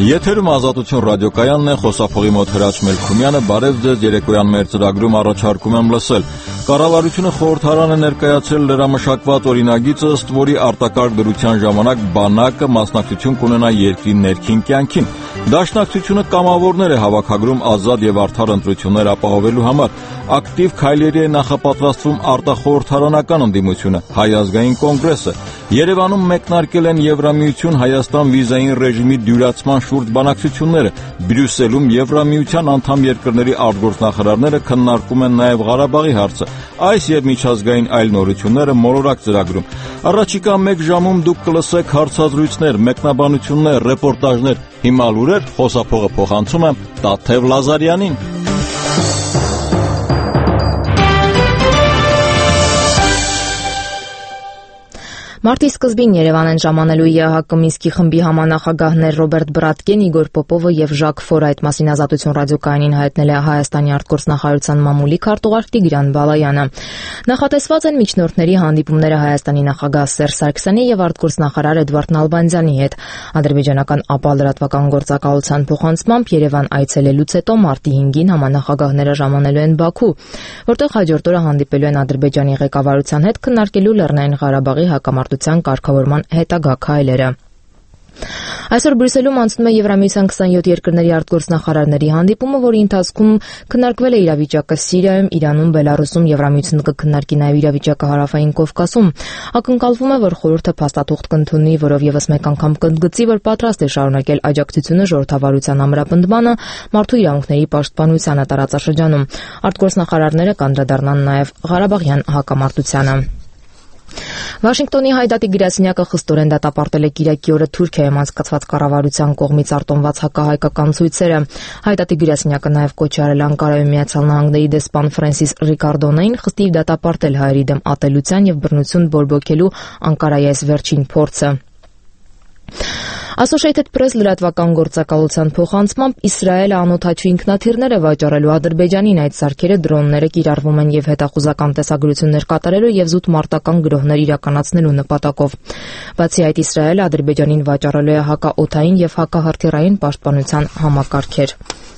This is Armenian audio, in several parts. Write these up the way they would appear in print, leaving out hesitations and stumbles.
Եթերում Ազատություն ռադիոկայանն է, խոսափողի մոտ Հրաչ Մելքումյանը, բարև ձեզ, երեկոյան մեր ծրագրում առաջարկում եմ լսել։ Կառավարությունը խորհրդարան է ներկայացրել լրամշակված օրինագիծը, ըստ որի արտակարգ դրության ժամանակ բանակը մասնակցություն կունենա երկրի ներքին կյանքին։ Դաշնակցությունը կամավորներ է հավաքագրում ազատ եւ արդար ընտրություններ ապահովելու համար։ Ակտիվ քայլերի է նախապատրաստվում արտախորհրդարանական ընդդիմությունը, Հայ ազգային կոնգրեսը։ Երևանում մեկնարկել են Եվրամիություն Հայաստան վիզային ռեժիմի դյուրացման շուրջ բանակցությունները։ Բրյուսելում Եվրամիության անդամ երկրների արտգործնախարարները քննարկում են նաև Ղարաբաղի հարցը։ Այս եւ միջազգային այլ նորությունները մոլորակ ծրագրում։ Առաջիկա 1 ժամում դուք կլսեք հարցազրույցներ, մեկնաբանություններ, ռեպորտաժներ։ Հիմա լուրեր, խոսափողը փոխանցում եմ Տաթև Լազարյանին։ Մարտի սկզբին Երևան են ժամանելու ԵԱՀԿ Մինսկի խմբի համանախագահներ Ռոբերտ Բրատկեն, Իգոր Պոպովը եւ Ժակ Ֆորը, այդ մասին Ազատություն ռադիոկայանին հայտնել է Հայաստանի արտգործնախարարության մամուլի քարտուղար Տիգրան Բալայանը։ Նախատեսված են միջնորդների հանդիպումները Հայաստանի նախագահ Սերժ Սարգսյանի եւ արտգործնախարար Էդվարդ Նալբանդյանի հետ։ Ադրբեջանական ԱՊԱ լրատվական գործակալության փոխանցմամբ Երևան այցելելուց հետո մարտի 5-ին համանախագահները ժամանելու են Բաքու, որտեղ հաջորդ օրը հանդիպելու են Ադրբեջանի ղեկավարության հետ քննարկելու Լեռնային Ղարաբաղի հակամարտության կարգավորման հետագա քայլերը։ Այսօր Բրյուսելում անցնում է Եվրամիության 27 երկրների արտգործնախարարների հանդիպումը, որի ընթացքում քննարկվել է իրավիճակը Սիրիայում, Իրանում, Բելարուսում, Եվրամիությունը կքննարկի նաև իրավիճակը Հարավային Կովկասում։ Ակնկալվում է, որ խորհուրդը փաստաթուղթ կընդունի, որով եւս մեկ անգամ կընդգծի, որ պատրաստ է շարունակել աջակցությունը ժողովրդավարության ամրապնդմանը, մարդու իրավունքների պաշտպանությանը տարածաշրջանում։ Արտգործնախարարները կանդրադառնան նաև Ղարաբաղյան հակամարտությանը։ Վաշինգտոնի հայդատի գրասենյակը խստորեն դատապարտել է Կիրակի օրը Թուրքիայում անցկացված կառավարության կողմից արտոնված հակահայկական ցույցերը։ Հայդատի գրասենյակը նաև կոչ արել Անկարայում Միացյալ Նահանգների դեսպան Ֆրենսիս Ռիկարդոնային խստիվ դատապարտել հայերի դեմ ատելության եւ բռնություն բորբոքելու Անկարայի այս վերջին փորձը։ Associated Press լրատվական գործակալության փոխանցմամբ Իսրայելը անօդաչու ինքնաթիռներ է վաճառելու Ադրբեջանին։ Այդ սարքերը դրոնները կիրառվում են եւ հետախուզական տեսագրություններ կատարելու եւ զուտ մարտական գրոհներ իրականացնելու նպատակով։ Բացի այդ, Իսրայելը Ադրբեջանին վաճառելու է հակաօդային եւ հակահրթիռային պաշտպանության համակարգեր։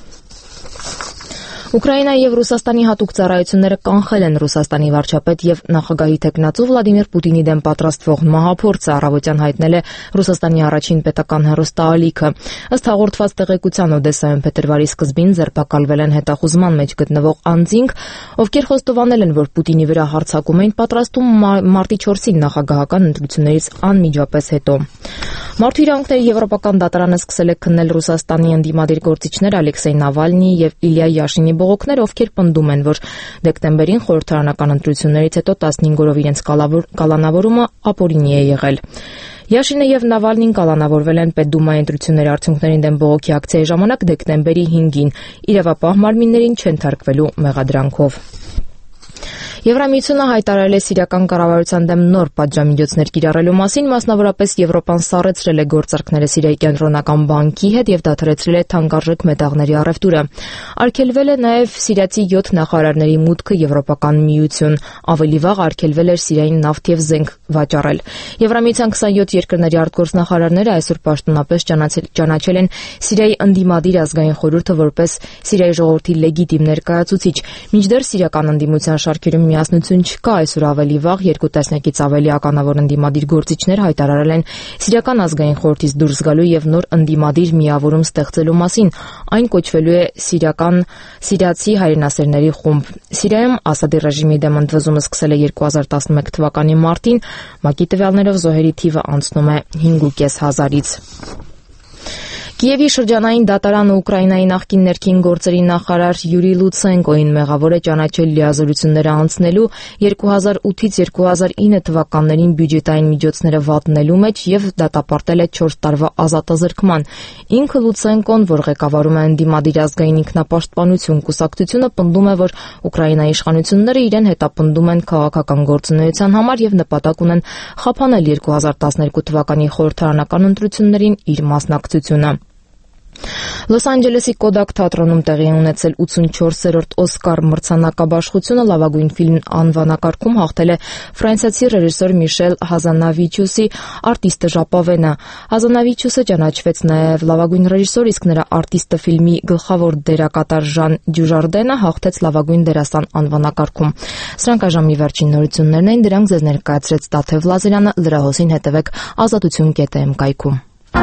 Ուկրաինայի եւ Ռուսաստանի հատուկ ծառայությունները կանխել են Ռուսաստանի վարչապետ եւ նախագահի տեխնացու Վլադիմիր Պուտինի դեմ պատրաստվող մահափորձը, առավոտյան հայտնել է Ռուսաստանի առաջին պետական հեռուստաալիքը։ Ըստ հաղորդված տեղեկության, Օդեսայում փետրվարի սկզբին ձերբակալվել են հետախուզման մեջ գտնվող անձինք, ովքեր խոստովանել են, որ Պուտինի վրա հարձակում էին պատրաստում մարտի 4-ին նախագահական ընտրություններից անմիջապես հետո։ Մարդու իրավունքների եվրոպական դատարանը սկսել է քննել Ռուսաստանի ընդդիմադիր գործիչներ Ալեքսեյ Նավալնիի եւ Իլյա Յաշինի բողոքներ, ովքեր պնդում են, որ դեկտեմբերին խորհրդարանական ընտրություններից հետո 15 օրով իրենց կալանավորումը ապօրինի է եղել։ Յաշինը եւ Նավալնին կալանավորվել են Պետդումայի ընտրությունների արդյունքներին դեմ բողոքի ակցիայի ժամանակ դեկտեմբերի 5-ին, իրավապահ մարմիններին չընթարկվելու մեղադրանքով։ Եվրամիությունը հայտարարել է սիրիական կառավարության դեմ նոր պատժամիջոցներ կիրառելու մասին, մասնավորապես Եվրոպան սառեցրել է գործարքները Սիրիայի կենտրոնական բանկի հետ եւ դադարեցրել է թանկարժեք մետաղների առևտուրը։ Արգելվել է նաեւ սիրիացի 7 նախարարների մուտքը Եվրոպական միություն, ավելի վաղ արգելվել էր Սիրիային նավթ եւ զենք վաճառել։ Եվրամիության 27 երկրների արտգործնախարարները այսօր պաշտոնապես ճանաչել են Սիրիայի ընդդիմադիր ազգային խորհուրդը որպես Սիրիայի ժողովրդի լեգիտիմ ներկայացուցիչ։ Մինչդեռ սիրիական ընդդիմության շարքերում միասնություն չկա։ Այսօր ավելի վաղ 2 տասնյակից ավելի ականավոր ընդդիմադիր գործիչներ հայտարարել են Սիրիական ազգային խորհրդից դուրս գալու եւ նոր ընդդիմադիր միավորում ստեղծելու մասին։ Այն կոչվելու է Սիրիացի հայրենասերների խումբ։ Սիրիայում Ասադի ռեժիմի դեմ ընդվզումը սկսել է 2011 թվականի մարտին, ՄԱԿ-ի տվյալներով զոհերի թիվը անցնում է 5,500-ից։ Կիևի շրջանային դատարանը Ուկրաինայի նախկին ներքին գործերի նախարար Յուրի Լուցենկոին մեղավոր է ճանաչել լիազորությունները անցնելու 2008-ից 2009 թվականներին բյուջետային միջոցները վատնելու մեջ եւ դատապարտել է 4 տարվա ազատազրկման։ Ինքը Լուցենկոն, որ ղեկավարում է ընդդիմադիր ազգային ինքնապաշտպանություն կուսակցությունը, պնդում է, որ Ուկրաինայի իշխանությունները իրեն հետապնդում են քաղաքական գործունեության համար եւ նպատակ ունեն խափանել 2012 թվականի խորհրդարանական ընտրություններին իր մասնակցությունը։ Լոս Անջելեսի Կոդակ թատրոնում տեղի ունեցել 84-րդ Օսկար մրցանակաբաշխությունը լավագույն ֆիլմ անվանակարգում հաղթել է ֆրանսիացի ռեժիսոր Միշել Հազանավիչուսի Արտիստը ժապավենը։ Հազանավիչուսը ճանաչվեց նաև լավագույն ռեժիսոր, իսկ նրա Արտիստը ֆիլմի գլխավոր դերակատար Ժան Դյուժարդենը հաղթեց լավագույն դերասան անվանակարգում։ Սրանք այժմի վերջին նորություններն էին, դրանք ձեզ ներկայացրեց Տաթև Լազարյանը, լրահոսին հետևեք azatutun.am կայքում։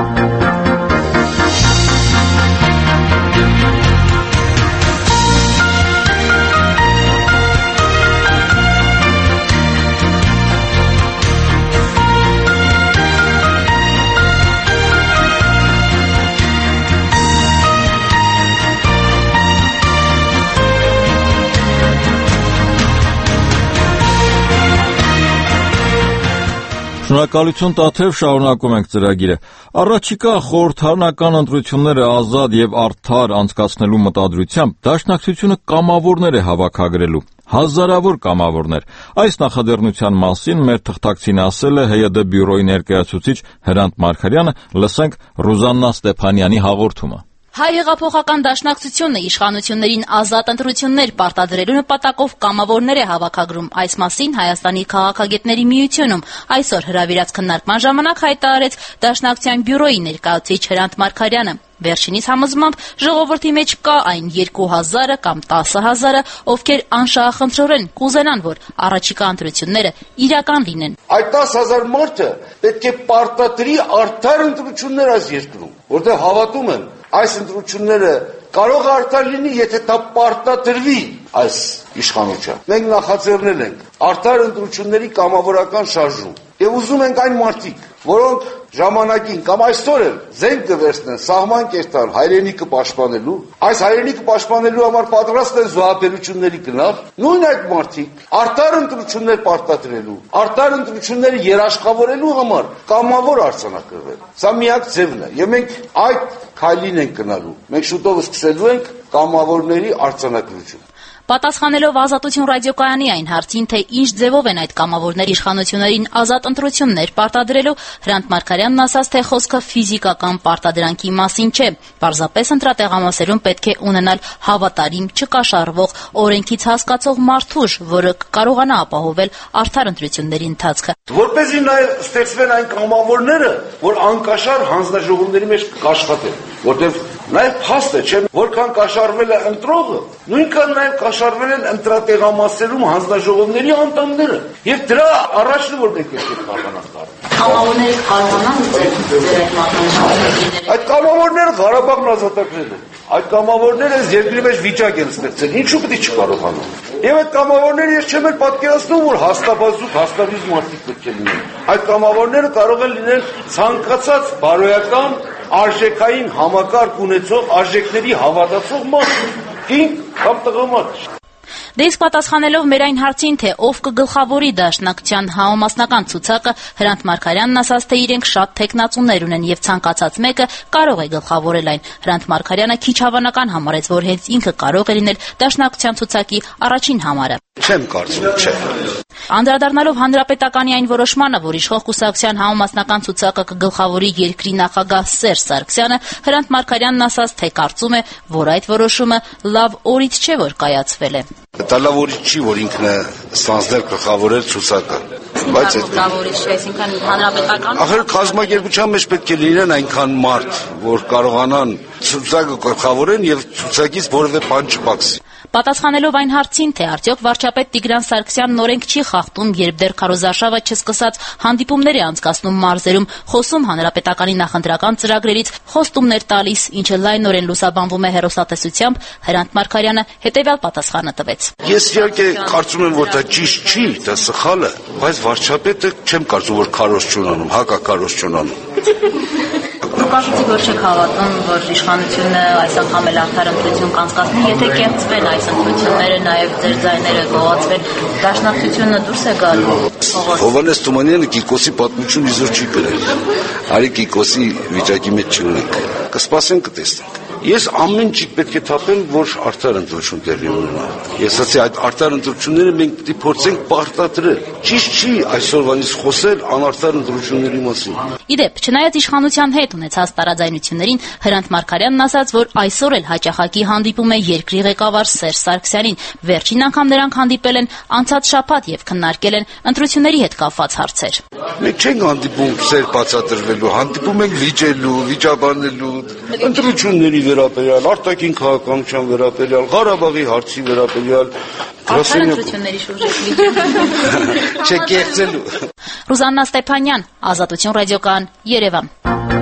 Շնորհակալություն Տաթև, շարունակում ենք ծրագիրը։ Առաջիկա խորհրդարանական ընտրությունները ազատ եւ արդար անցկացնելու մտադրությամբ դաշնակցությունը կամավորներ է հավաքագրելու։ Հազարավոր կամավորներ։ Այս նախաձեռնության մասին մեր թղթակցին ասել է ՀՅԴ բյուրոյի ներկայացուցիչ Հրանտ Մարգարյանը, լսենք Ռուզաննա Ստեփանյանի հաղորդումը։ Հայ հեղափոխական դաշնակցությունը իշխանություններին ազատ ընտրություններ պարտադրելու նպատակով կամավորներ է հավաքագրում։ Այս մասին Հայաստանի քաղաքագետների միությունում այսօր հրավիրած քննարկման ժամանակ հայտարարեց դաշնակցության բյուրոյի ներկայացուցիչ Հրանտ Մարգարյանը։ Վերջինիս համոզմամբ ժողովրդի մեջ կա այն 2000 կամ 10,000, ովքեր անշահախնդրորեն կուզենան, որ առաջիկա ընտրությունները իրական լինեն։ Այդ 10,000 մարդը պետք է պարտադրի արդար ընտրություններ այս երկրում, որտեղ հավատում են այս ընտրությունները կարող է արդար լինի, եթե դա պարտադրվի այս իշխանության։ Մենք նախաձեռնել ենք արդար ընտրությունների կամավորական շարժում եւ ուզում ենք այն մարդիկ, որոնք ժամանակին կամ այսօր էլ զենք կվերցնեն, սահման կերտան հայրենիքը պաշտպանելու, այս հայրենիքը պաշտպանելու համար պատրաստ են զոհաբերությունների գնալ, նույն այդ մարդիկ արդար ընտրություններ պարտադրելու, արդար ընտրությունները երաշխավորելու համար կամավոր արձանագրվել։ Սա միակ ձևն է, եւ մենք այդ քայլին ենք գնալու։ Մենք շուտով սկսելու ենք կամավորների արձանագրություն։ Պատասխանելով Ազատություն ռադիոկայանի այն հարցին, թե ինչ ձևով են այդ կամավորների իշխանություններին ազատ ընտրություններ պարտադրելու, Հրանտ Մարգարյանն ասաց, թե խոսքը ֆիզիկական պարտադրանքի մասին չէ։ Պարզապես ընտրատեղամասերում պետք է ունենալ հավատարիմ, չկաշառվող, օրենքից հասկացող մարդուժ, որը կարողանա ապահովել արդար ընտրությունների ընթացքը։ Որպեսզի նաև ստեղծվեն այն կամավորները, որ անկաշառ հանձնաժողովների մեջ կաշխատեն, որտեղ նաև փաստ է, չէ՞, որքան կաշառվել է ընտրողը, նույնքան նաև կաշառվել են ընտրատեղամասերում հանձնաժողովների անդամները։ Եվ դրա առաջն որ մենք պետք է կարողանանք կարողանալ։ Կամավորները կարողանան այդ կամավորները Ղարաբաղն ազատագրել են։ Այդ կամավորները այս երկրի մեջ վիճակ են ստեղծել, ինչու պետք է չկարողանան։ Եվ այդ կամավորները ես չեմ էլ պատկերացնում, որ հաստաբազուկ, հաստավիզ մարդիկ պետք է լինեն։ Այդ կամավորները կարող են լինել ցանկացած բարոյական, արժեքային համակարգ ունեցող, արժեքների հավատացող մարդ, կին կամ տղամարդ։ Դե իսկ պատասխանելով մեր այն հարցին, թե ով կգլխավորի դաշնակցության համամասնական ցուցակը, Հրանտ Մարգարյանն ասաց, թե իրենք շատ թեկնածուներ ունեն եւ ցանկացած մեկը կարող է գլխավորել այն։ Հրանտ Մարգարյանը քիչ հավանական համարեց, որ հենց ինքը կարող է լինել դաշնակցության ցուցակի առաջին համարը։ Չեմ կարծում, չէ։ Անդրադառնալով Հանրապետականի այն որոշմանը, որ իշխող կուսակցության համամասնական ցուցակը կգլխավորի երկրի նախագահ Սերժ Սարգսյանը, Հրանտ Մարգարյանն ասաց, թե կարծում է, որ այդ որոշումը լավ օրից չէ, որ կայացվել է։ Դա լավ օրից չի, որ ինքն է ստանձնել գլխավորել ցուցակը։ Բայց լավ օրից չէ, այսինքն հանրապետական։ Ախր կազմակերպության մեջ պետք է լինեն այնքան մարդ, որ կարողանան ցուցակը գլխավորեն եւ ցուցակից որևէ բան չփակսի։ Պատասխանելով այն հարցին, թե արդյոք վարչապետ Տիգրան Սարգսյանն օրենք չի խախտում, երբ դեռ քարոզարշավը չսկսած հանդիպումներ է անցկացնում մարզերում, խոսում հանրապետականի նախընտրական ծրագրերից, խոստումներ տալիս, ինչը լայնորեն լուսաբանվում է հեռուստատեսությամբ, Հրանտ Մարգարյանը հետևյալ պատասխանը տվեց։ Ես իհարկե կարծում եմ, որ դա ճիշտ չի, դա սխալ է, բայց վարչապետը չեմ կարծում, որ քարոզ չունանում, հակակարոզ չունանում։ Կարծիք որ չեք հավատում, որ իշխանությունը այս անգամ էլ արդար ընտրություն կանցկացնի, եթե կեղծվեն այս ընտրությունները, նաև ձեր ձայները գողացվեն, դաշնակցությունը դուրս է գալու։ Հովհաննես Թումանյանը Կիկոսի պատմություն իզուր չի գրել։ Արի Կիկոսի վիճակի մեջ չունենք։ Կսպասենք, կտեսնենք։ Ես ամեն ինչ պետք է թափեմ, որ արդար ընտրություն տեղի ունենա։ Ես ասացի, այդ արդար ընտրությունները մենք պետք է փորձենք պարտադրել։ Ճիշտ չի այսօրվանից խոսել անարդար ընտրությունների մասին։ Իդեպ, չնայած իշխանության հետ ունեցած տարաձայնություններին, Հրանտ Մարգարյանն ասաց, որ այսօր էլ հաճախակի հանդիպում է երկրի ղեկավար Սերժ Սարգսյանին։ Վերջին անգամ նրանք հանդիպել են անցած շաբաթ եւ քննարկել են ընտրությունների հետ կապված հարցեր։ Մենք չենք հանդիպում սեր բացատրվելու, հանդիպում ենք վիճելու, վիճաբանելու, ընտրությունների վերաբերյալ, արտաքին քաղաքականության վերաբերյալ, Ղարաբաղի հարցի վերաբերյալ, ընտրությունների շուրջ չկեղծելու։ Ռուզաննա Ստեփանյան, Ազատություն ռադիոկայան, Երևան։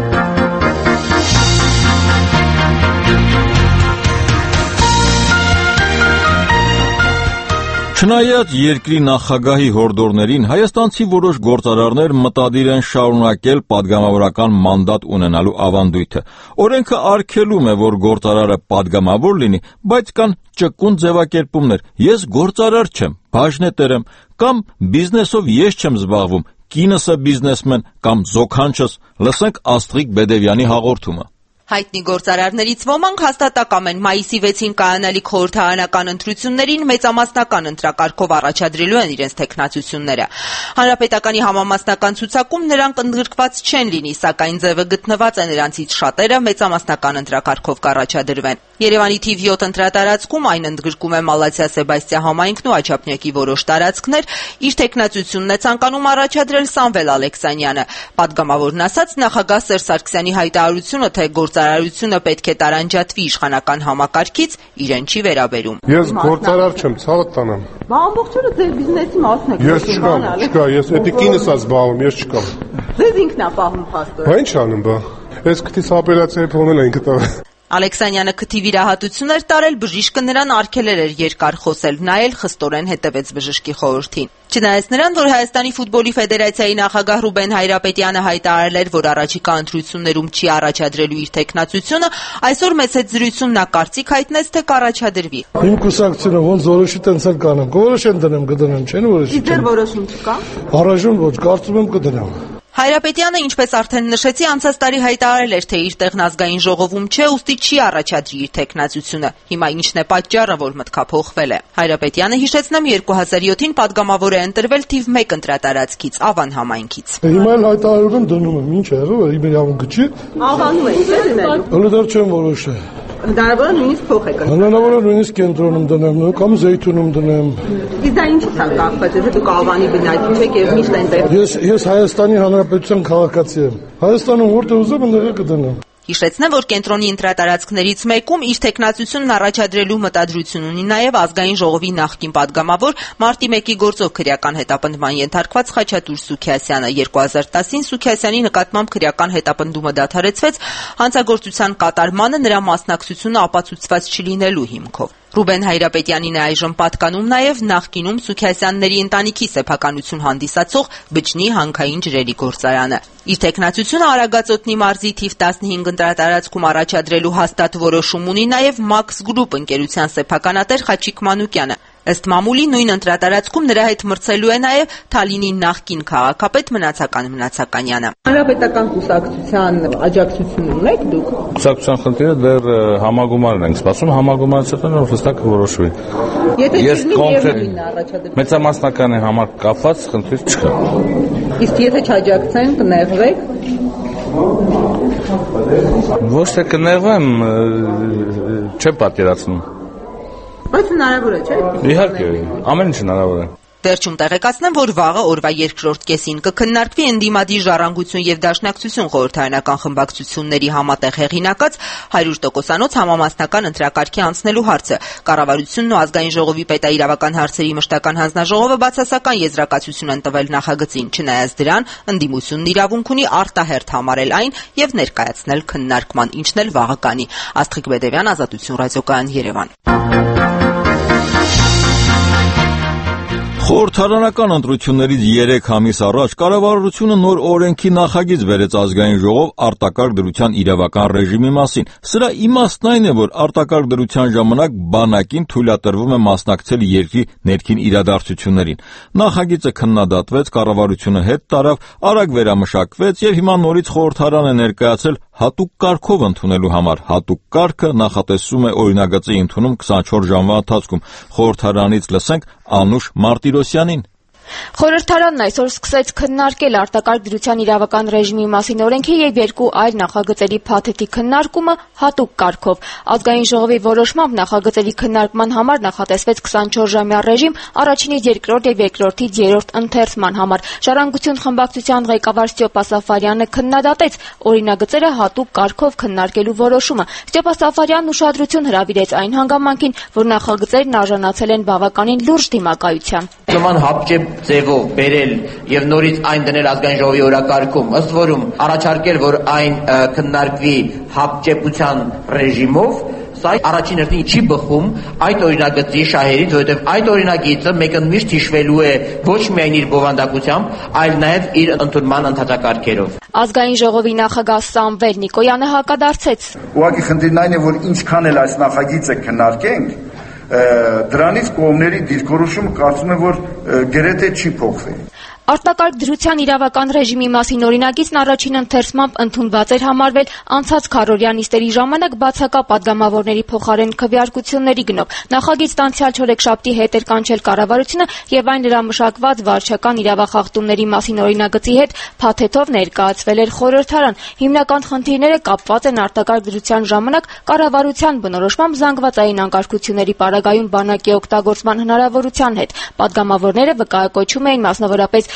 Չնայած երկրի նախագահի հորդորներին, հայաստանցի որոշ գործարարներ մտադիր են շարունակել падգամավորական մանդատ ունենալու ավանդույթը։ Օրենքը արգելում է, որ գործարարը падգամավոր լինի, բայց կան ճկուն ձևակերպումներ։ Ես գործարար չեմ, բաժնետեր եմ, կամ բիզնեսով ես չեմ զբաղվում, կինս է բիզնեսմեն կամ զոքանչս։ Լսենք Աստղիկ Բեդևյանի հաղորդումը։ Հայտնի գործարարներից ոմանք հաստատակամ են մայիսի 6-ին կայանալիք խորհրդարանական ընտրություններին մեծամասնական ընտրակարգով առաջադրելու են իրենց թեկնածությունները։ Հանրապետականի համամասնական ցուցակում նրանք ընդգրկված չեն լինի, սակայն ձևը գտնված է նրանցից շատերը մեծամասնական ընտրակարգով կառաջադրվեն։ Երևանի թիվ 7 ընտրատարածքում այն ընդգրկում է Մալաթիա-Սեբաստիա համայնքն ու Աչափնյակի որոշ տարածքներ, իր թեկնածությունն է ցանկանում առաջադրել Սամվել Ալեքսանյանը։ Պատգամավորն ասաց, նախագահ Սերժ Սարգսյանի հայտարարությունը, թե գործարարությունը պետք է տարանջատվի իշխանական համակարգից, իրեն չի վերաբերում։ Ես գործարար չեմ, ցավը տանեմ։ Բա ամբողջը ձեր բիզնեսի մասն է։ Ես չկամ, ես էդիկինս ազբաղում, ես չկամ։ Ձեզ ինքն է պահում փաստորեն։ Բա ինչ անեմ, բա։ Ես քթիս ապելացիայի փոնել են կտա։ Ալեքսանյանը քթի վիրահատություն էր տարել, բժիշկը նրան արգելել էր երկար խոսել, նա էլ խստորեն հետևեց բժշկի խորհրդին։ Չնայած նրան, որ Հայաստանի ֆուտբոլի ֆեդերացիայի նախագահ Ռուբեն Հայրապետյանը հայտարարել էր, որ առաջիկա ընտրություններում չի առաջադրելու իր թեկնածությունը, այսօր մեծ զրույցում նա կարծիք հայտնեց, թե կառաջադրվի։ Իմ կուսակցությունը ոնց որոշի տենց էլ կանեմ, որոշեն դնեմ, կդնեմ, չեն որոշի։ Ձեր որոշում չկա։ Առայժմ ոչ, կարծում եմ կդնեմ։ Հայրապետյանը, ինչպես արդեն նշեցի, անցած տարի հայտարարել էր, թե իր տեղն ազգային ժողովում չէ, ուստի չի առաջադրի իր թեկնածությունը։ Հիմա ինչն է պատճառը, որ մտքափոխվել է։ Հայրապետյանը, հիշեցնեմ, 2007-ին падգամավոր է ընտրվել թիվ 1 ընտրատարածքից, Ավան համայնքից։ Հիմա էլ հայտարարում եմ, դնում եմ, ինչ է եղել, իմ իրավունքը չի։ Ավանում եք, չէ՞ դնելու։ Հələ դեռ չեմ որոշել։ Հնարավոր է նույնիսկ փոխ եք։ Հնարավոր է նույնիսկ կենտրոնում դնեմ, կամ Զեյթունում դնեմ։ Իսկ դա ինչից է կախված, եթե դուք Ավանի բնակիչ եք եւ միշտ այնտեղ։ Ես Հայաստանի Հանրապետության քաղաքացի եմ։ Հայաստանում որտեղ ուզեմ, այնտեղ կդնեմ։ Հիշեցնեմ, որ կենտրոնի ընտրատարածքներից մեկում իր թեկնածությունն առաջադրելու մտադրություն ունի նաև ազգային ժողովի նախկին падգամավոր մարտի 1-ի գործով քրեական հետապնդման ենթարկված Խաչատուր Սուքիասյանը։ 2010-ին Սուքիասյանի նկատմամբ քրեական հետապնդումը դադարեցվեց հանցագործության կատարմանը նրա մասնակցությունը ապացուցված չլինելու հիմքով։ Ռուբեն Հայրապետյանին է այժմ պատկանում նաև նախկինում Սուքիասյանների ընտանիքի սեփականություն հանդիսացող Բջնի հանքային ջրերի գործարանը։ Իր թեկնածությունը Արագածոտնի մարզի թիվ 15 ընտրատարածքում առաջադրելու հաստատ որոշում ունի նաև Max Group ընկերության սեփականատեր Խաչիկ Մանուկյանը։ Ըստ մամուլի նույն ընտրատարածքում նրա հետ մրցելու է նաև Թալինի նախկին քաղաքապետ Մնացականյանը։ Հանրապետական կուսակցության աջակցություն ունեք դուք։ Կուսակցության խնդիրը դեռ համագումարն ենք սպասում, համագումարից հետո հստակ որոշվի։ Ես կոնկրետ մեծամասնականի համար կապված խնդիր չկա։ Իսկ եթե չաջակցեն, կնեղվեք։ Ոչ թե կնեղվեմ, չեմ պատկերացնում։ Բայց հնարավոր է, չէ՞։ Իհարկե, ամեն ինչ հնարավոր է։ Վերջում տեղեկացնեմ, որ վաղը օրվա երկրորդ կեսին կքննարկվի ընդդիմադիր Ժառանգություն եւ Դաշնակցություն խորհրդարանական խմբակցությունների համատեղ հեղինակած 100%-անոց համամասնական ընտրակարգի անցնելու հարցը։ Կառավարությունն ու ազգային ժողովի պետաիրավական հարցերի մշտական հանձնաժողովը բացասական եզրակացություն են տվել նախագծին, չնայած դրան ընդդիմությունն իրավունք ունի արտահերթ համարել այն եւ ներկայացնել քննարկման, ինչն էլ վաղը կանի։ Աստղիկ Բեդևյան, Ազատություն ռադիոկայան, Երևան։ Խորհրդարանական ընտրություններից 3 ամիս առաջ կառավարությունը նոր օրենքի նախագիծ բերեց ազգային ժողով արտակարգ դրության իրավական ռեժիմի մասին։ Սրա իմաստն այն է, որ արտակարգ դրության ժամանակ բանակին թույլատրվում է մասնակցել երկրի ներքին իրադարձություններին։ Նախագիծը քննադատվեց, կառավարությունը հետ տարավ, արագ վերամշակվեց եւ հիմա նորից խորհրդարան է ներկայացել հատուկ կարգով ընդունելու համար։ Հատուկ կարգը նախատեսում է օրինագծի ընդունում 24 ժամվա ընթացքում։ Խորհրդարանից լսենք Անուշ Մարտիրոսյանին։ Խորհրդարանն այսօր սկսեց քննարկել արտակարգ դրության իրավական ռեժիմի մասին օրենքի եւ երկու այլ նախագծերի փաթեթի քննարկումը հատուկ կարգով։ Ազգային ժողովի որոշմամբ նախագծերի քննարկման համար նախատեսվեց 24-ժամյա ռեժիմ առաջինից երկրորդ եւ երկրորդից երրորդ ընթերցման համար։ Ժառանգություն խմբակցության ղեկավար Ստյոպա Սաֆարյանը քննադատեց օրինագծերը հատուկ կարգով քննարկելու որոշումը։ Ստյոպա Սաֆարյանն ուշադրություն հրավիրեց այն հանգամանքին, որ նախագծերն արժանացել են բավականին լուրջ դիմակայության։ Ձևով բերել եւ նորից այն դնել ազգային ժողովի օրակարգում, ըստ որում առաջարկել, որ այն քննարկվի հապճեպության ռեժիմով, սա առաջին հերթին չի բխում այդ օրինագծի շահերից, որովհետեւ այդ օրինագիծը մեկը միշտ հիշվելու է ոչ միայն իր բովանդակությամբ, այլ նաեւ իր ընդունման ընդհանրակարգերով։ Ազգային ժողովի նախագահ Սամվել Նիկոյանը հակադարձեց։ Ուղղակի խնդիրն այն է, որ ինչքան էլ այս նախագիծը քննարկենք, դրանից կողմերի դիրքորոշումը կարծում եմ, որ գրեթե չի փոխվի։ Արտակարգ դրության իրավական ռեժիմի մասին օրինագիծն առաջին ընթերցմամբ ընդունված էր համարվել անցած քառօրյա նիստերի ժամանակ բացակա падգամավորների փոխարեն քվեարկությունների գնով։ Նախագիծն անցյալ չորեքշաբթի հետ էր կանչել կառավարությունը եւ այն հրամշակված վարչական իրավախախտումների մասին օրինագծի հետ փաթեթով ներկայացվել էր խորհրդարան։ Հիմնական խնդիրները կապված են արտակարգ դրության ժամանակ կառավարության բնորոշմամբ զանգվածային անկարգությունների պարագայում բանակի օգտագործման հնարավորության հետ։ Падգամավորները վկայակոչում էին մասնավորապես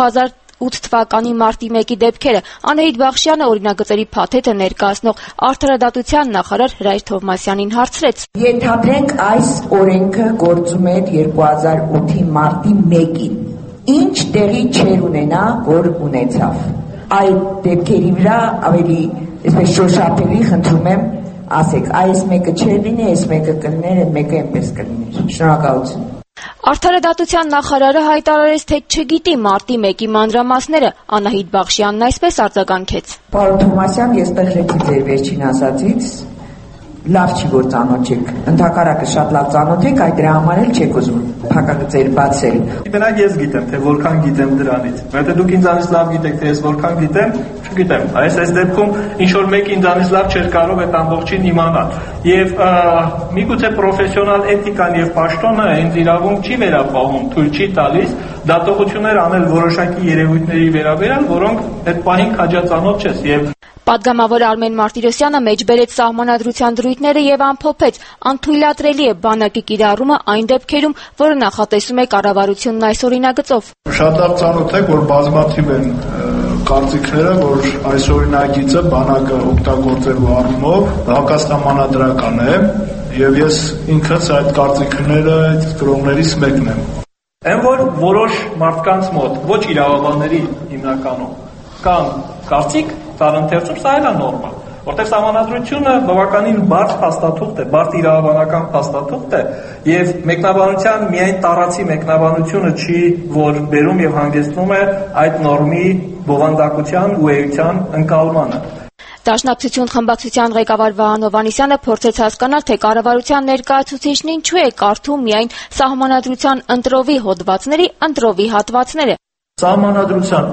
2008 թվականի մարտի 1-ի դեպքերը։ Անահիտ Բախշյանը օրինագծերի փաթեթը ներկայացնող Արդարադատության նախարար Հրայր Թովմասյանին հարցրեց. Ենթադրենք այս օրենքը գործում էր 2008-ի մարտի 1-ին։ Ինչ տեղի չեր ունենա, որ ունեցավ։ Այդ դեպքերի վրա ավելի այսպես շոշափելի խնդրում եմ ասեք, այս մեկը չեր լինի, այս մեկը կլիներ, այդ մեկը այնպես կլիներ։ Շնորհակալություն։ Արդարադատության նախարարը հայտարարեց, թե չգիտի մարտի 1-ի մանրամասները։ Անահիտ Բախշյանն այսպես արձագանքեց. Պարոն Թովմասյան, ես տխրեցի ձեր վերջին ասածից, լավ չի, որ ծանոթ չեք, ընդհակառակը շատ լավ ծանոթ եք, այդ դրա համար էլ չեք ուզում փակագծեր բացել։ Մենակ ես գիտեմ, թե որքան գիտեմ դրանից, որտեղ դուք ինձանից լավ գիտեք, թե ես որքան գիտեմ, չգիտեմ։ Այս դեպքում ինչ որ մեկը ինձանից լավ չէր կարող այդ ամբողջին իմանալ։ Եվ միգուցե պրոֆեսիոնալ էթիկան եւ պաշտոնը ինձ իրավունք չի վերապահում, թույլ չի տալիս դատողություններ անել որոշակի երևույթների վերաբերյալ, որոնք այդ պահին քաջածանոթ չես եւ Պատգամավոր Արմեն Մարտիրոսյանը մեջբերեց սահմանադրության դրույթները եւ ամփոփեց. անթույլատրելի է բանակի կիրառումը այն դեպքերում, որը նախատեսում է կառավարությունն այս օրինագծով։ Շատ լավ ծանոթ եք, որ բազմաթիվ են կարծիքները, որ այս օրինագիծը բանակը օգտագործելու առումով հակասահմանադրական է եւ ես ինքս այդ կարծիքները գրողներից մեկն եմ։ Այն որ որոշ մարդկանց մոտ ոչ իրավաբանների հիմնականում կան կարծիք ծառընթերցում, սա էլ է նորմալ, որտեղ սահմանադրությունը բավականին բարդ փաստաթուղթ է, բարդ իրավաբանական փաստաթուղթ է եւ մեկնաբանության միայն տարածի մեկնաբանությունը չի, որ բերում եւ հանգեցնում է այդ նորմի բովանդակության ու էության ընկալմանը։ Դաշնակցություն խմբակցության ղեկավար Վահան Հովհաննիսյանը փորձեց հասկանալ, թե կառավարության ներկայացուցիչն ինչու է կարդում միայն սահմանադրության ընտրովի հոդվածների ընտրովի հատվածները։ Սահմանադրության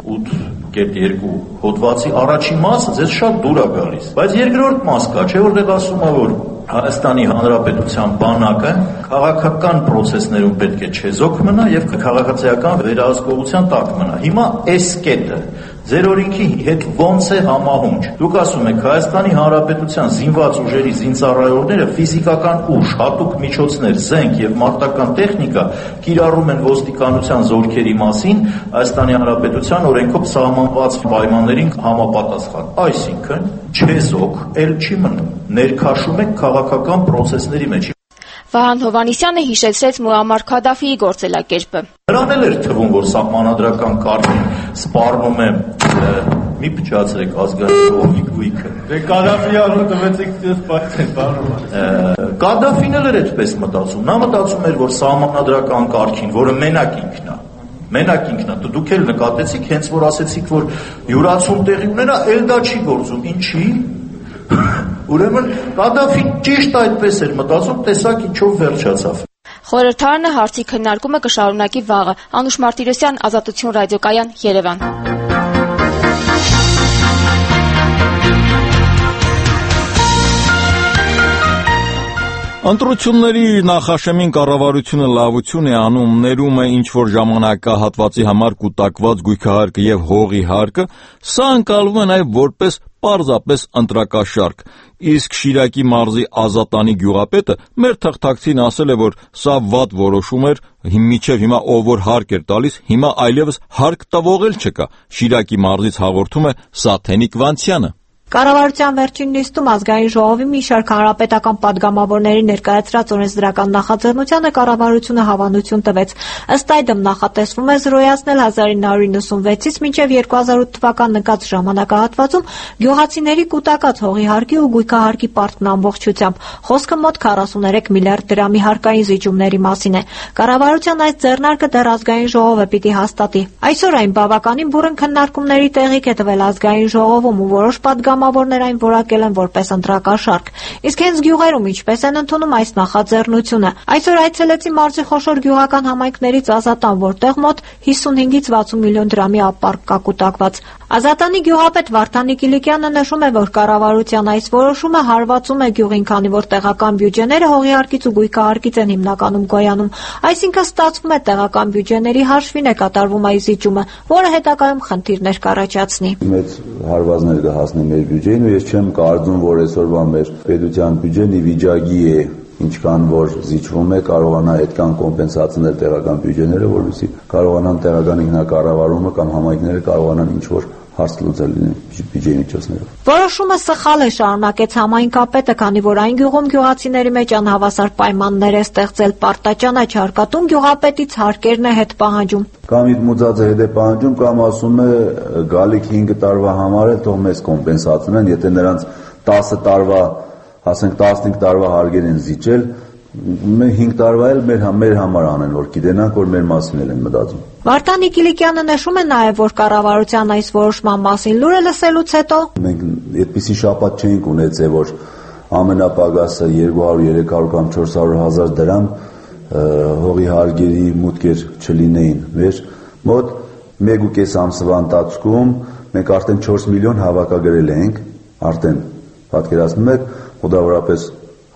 8.2 հոդվածի առաջին մասը ձեզ շատ դուր է գալիս, բայց երկրորդ մաս կա, չէ՞ որտեղ ասում է, որ Հայաստանի Հանրապետության բանակը քաղաքական process-ներում պետք է չեզոք մնա եւ քաղաքացիական վերահսկողության տակ մնա։ Հիմա այս կետը ձեր օրենքի հետ ոնց է համահունչ։ Դուք ասում եք Հայաստանի Հանրապետության զինված ուժերի զինծառայողները ֆիզիկական ուժ, հատուկ միջոցներ, զենք եւ մարտական տեխնիկա կիրառում են ոստիկանության զորքերի մասին Հայաստանի Հանրապետության օրենքով սահմանված պայմաններին համապատասխան։ Այսինքն չեզոք էլ չի մնում։ Ներքաշում եք քաղաքական process-ների մեջ։ Վահան Հովհաննիսյանը հիշեցրեց Մուամմար Քադաֆիի գործելակերպը։ Նրան էլ էր թվում, որ սահմանադրական կարգին սպառնում է մի փչացրեք ազգային ժողովի գույքը։ Դե Կադաֆիի առը տվեցիք դες պայթեն բառը։ Կադաֆին էլ էր այդպես մտածում։ Նա մտածում էր, որ սահմանադրական կարգին, որը մենակ ինքն է, դուք էլ նկատեցիք, հենց որ ասեցիք, որ յուրացում տեղի ունենա, էլ դա չի գործում։ Ինչի՞։ Ուրեմն Կադաֆին ճիշտ այդպես էր մտածում, տեսակ ինչով վերջացավ։ Խորհրդարանը հարցի քննարկումը կշարունակի վաղը։ Անուշ Մարտիրոսյան, Ազատություն ռադիոկայան, Երևան։ Ընտրությունների նախաշեմին կառավարությունը լավություն է անում, ներում է ինչ-որ ժամանակահատվածի համար կուտակված գույքահարկը եւ հողի հարկը, սա ընկալվում է նաեւ որպես պարզապես ընտրակաշարք, իսկ Շիրակի մարզի Ազատանի գյուղապետը մեր թղթակցին ասել է, որ սա վատ որոշում էր, մինչև հիմա ով որ հարկ էր տալիս, հիմա այլևս հարկ տվող էլ չկա, Շիրակի մարզից հաղորդում է Սաթենիկ Վանցյանը։ Կառավարության վերջին նիստում ազգային ժողովի մի շարք հանրապետական падգամավորների ներկայացրած օրենսդրական նախաձեռնությանը կառավարությունը հավանություն տվեց։ Ըստ այդմ նախատեսվում է զրոյացնել 1996-ից մինչև 2008 թվական նկատի ժամանակահատվածում գյուղացիների կուտակած հողի հարկի ու գույքահարկի պարտքն ամբողջությամբ։ Խոսքը մոտ 43 միլիարդ դրամի հարկային զիջումների մասին է։ Կառավարության այս ձեռնարկը դեռ ազգային ժողովը պիտի հաստատի։ Այսօր այն բավականին բուռն քննարկումների տեղիք է տվել ազգային ժողովում ու որոշ падգամավորներ այն որակել են որպես ընտրակաշարք։ Իսկ հենց գյուղերում ինչպես են ընդունում այս նախաձեռնությունը։ Այսօր այցելեցի մարզի խոշոր գյուղական համայնքներից Ազատան, որտեղ մոտ 55-ից 60 միլիոն դրամի ապարկ կա կուտակված։ Ազատանի գյուղապետ Վարդանի Կիլիկյանը նշում է, որ կառավարության այս որոշումը հարվածում է գյուղին, քանի որ տեղական բյուջեները հողի հարկից ու գույքահարկից են հիմնականում գոյանում։ Այսինքն ստացվում է տեղական բյուջեների հաշվին է կատարվում այս զիջումը, որը հետագայում խնդիրներ կառաջացնի։ Մեծ հարվածներ կհասնի մեր բյուջեին ու ես չեմ կարծում, որ այսօրվա մեր պետության բյուջեն ի վիճակի է, ինչքան որ զիջվում է, կարողանա այդքան կոմպենսացնել տեղական բյուջեները, որովհետեւ կարողանան տեղական ինքնակառավարումը կամ համայնքները կարողանան ինչ-որ հարց լուծել բյուջեի միջոցներով։ Որոշումը սխալ է, շարունակեց համայնքապետը, քանի որ այն գյուղում գյուղացիների մեջ անհավասար պայմաններ է ստեղծել, պարտաճանաչ հարկատուն գյուղապետից հարկերն է հետ պահանջում։ Կամ իր մուծածը հետ է պահանջում, կամ ասում է գալիք 5 տարվա համար է, թող մեզ կոմպենսացնեն, եթե նրանց 10 տարվա, ասենք 15 տարվա հարգեր են զիջել, 5 տարվա էլ մեր համար անեն, որ գիտենանք, որ մեր մասին են մտածում։ Վարդանի Կիլիկյանը նշում է նաև, որ կառավարության այս որոշման մասին լուրը լսելուց հետո մենք այդպիսի շաբաթ չենք ունեցել, որ ամենապագասը 200, 300 կամ 400 հազար դրամ հողի հարգերի մուտքեր չլինեին։ Մեր մոտ 1.5 ամսվա ընթացքում մենք արդեն 4 միլիոն հավաքագրել ենք, արդեն պատկերացնում եք, մոտավորապես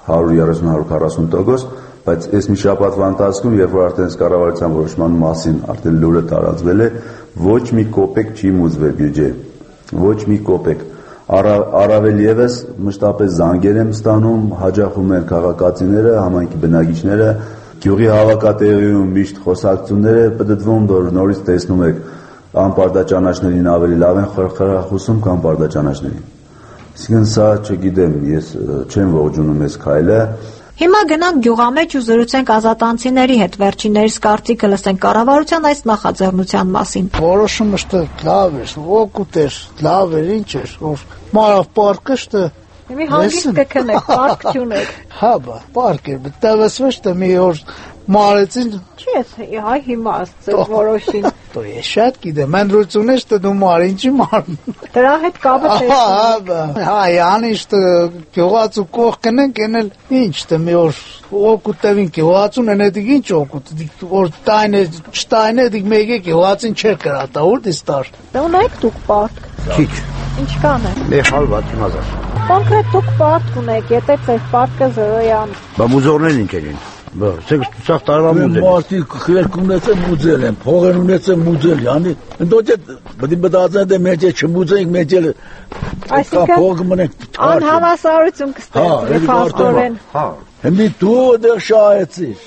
130-140%, բայց այս մի շաբաթվա ընթացքում, երբ որ արդեն կառավարության որոշման մասին արդեն լուրը տարածվել է, ոչ մի կոպեկ չի մուծվել բյուջե, ոչ մի կոպեկ։ Առավել եւս մշտապես զանգեր եմ ստանում, հաջողում են քաղաքացիները, համայնքի բնակիչները, գյուղի հավաքատեղիում միշտ խոսակցություններ է պտտվում, որ նորից տեսնում եք անպարտաճանաչներին ավելի լավ են խրախուսում, քան պարտաճանաչներին։ Այսինքն սա չգիտեմ, ես չեմ ողջունում այս քայլը։ Հիմա գնանք գյուղամեջ ու զրուցենք ազատանցիների հետ, վերջիններիս կարծիքը լսենք կառավարության այս նախաձեռնության մասին։ Որոշումը լավ էր, օգուտ էր, լավ էր, ինչ էր, որ մարապարկը շտը Մի հանգիստ կքնեք, պարկ չունեք։ Հա, պարկ էր, տվեցվեց թե մի օր մարեցին։ Չես, հայ հիմա ասել որոշին։ Դու ես շատ գիտեմ, ընտրություն ես դու մար, ինչի մար։ Դրա հետ կապը չէ։ Հա, անիշ գյուղացու կողքն են կենել, ինչ թե մի օր օգուտևին գյուղացուն են էդիկ ինչ օգուտ, որ տայնե, չտայնե էդիկ մեկը գյուղացին չէր կրատա, ուր դիստար։ Դե ունեք դուք պարկ։ Քիչ։ Ինչքան է։ 560,000։ Կոնկրետ դուք պարկ ունեք, եթե ձեր պարկը զրոյան։ Բա մուզորներ ինչ են։ Բա, ցած տարվա մուզել։ Մարդիկ քրեք ունեցեն մուզել են, փողեր ունեցեն մուզել, յանի։ Դոյ բդի բդածան դե մեջը չմուզենք, մեջը փող մնենք։ Անհավասարություն կստեղծվի փաստորեն։ Հա։ Հիմի դու դեռ շահեցիր։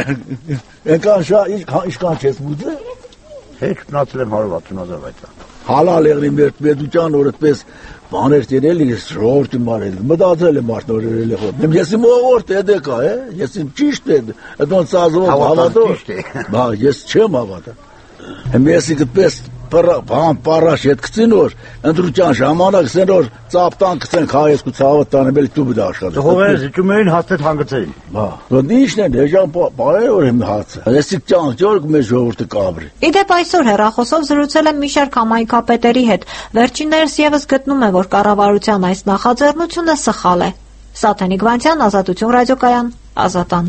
Եկան շահ, ինչքան չես մուզել։ Հետ մնացել եմ 160,000 այդ։ Հալալ եղրի մեր պետության որ այդպես բաներ տերել ես ժողովրդի մարել մտածել եմ արդյոք խոտ ես իմ ողորտ է դեկա ես իմ ճիշտ է այդոնց ազով հավատո բա ես չեմ հավատա ես իդպես պարաշ հետքցին որ ընտրության ժամանակ սեն որ ծապտան կցեն հայես ու ցավը տանվել դու բդ աշխատել հողերը զիջում էին հաստատ հանգեցին բա որ ինչն է դեժան բարե որ իմ հացը ես ճանճորք մեր ժողովուրդը կաբրի Իդեպ այսօր հեռախոսով զրուցել եմ մի շարք համայնքապետերի հետ վերջիններս եւս գտնում է որ կառավարության այս նախաձեռնությունը սխալ է Սաթենիկ Վանցյան Ազատություն ռադիոկայան Ազատան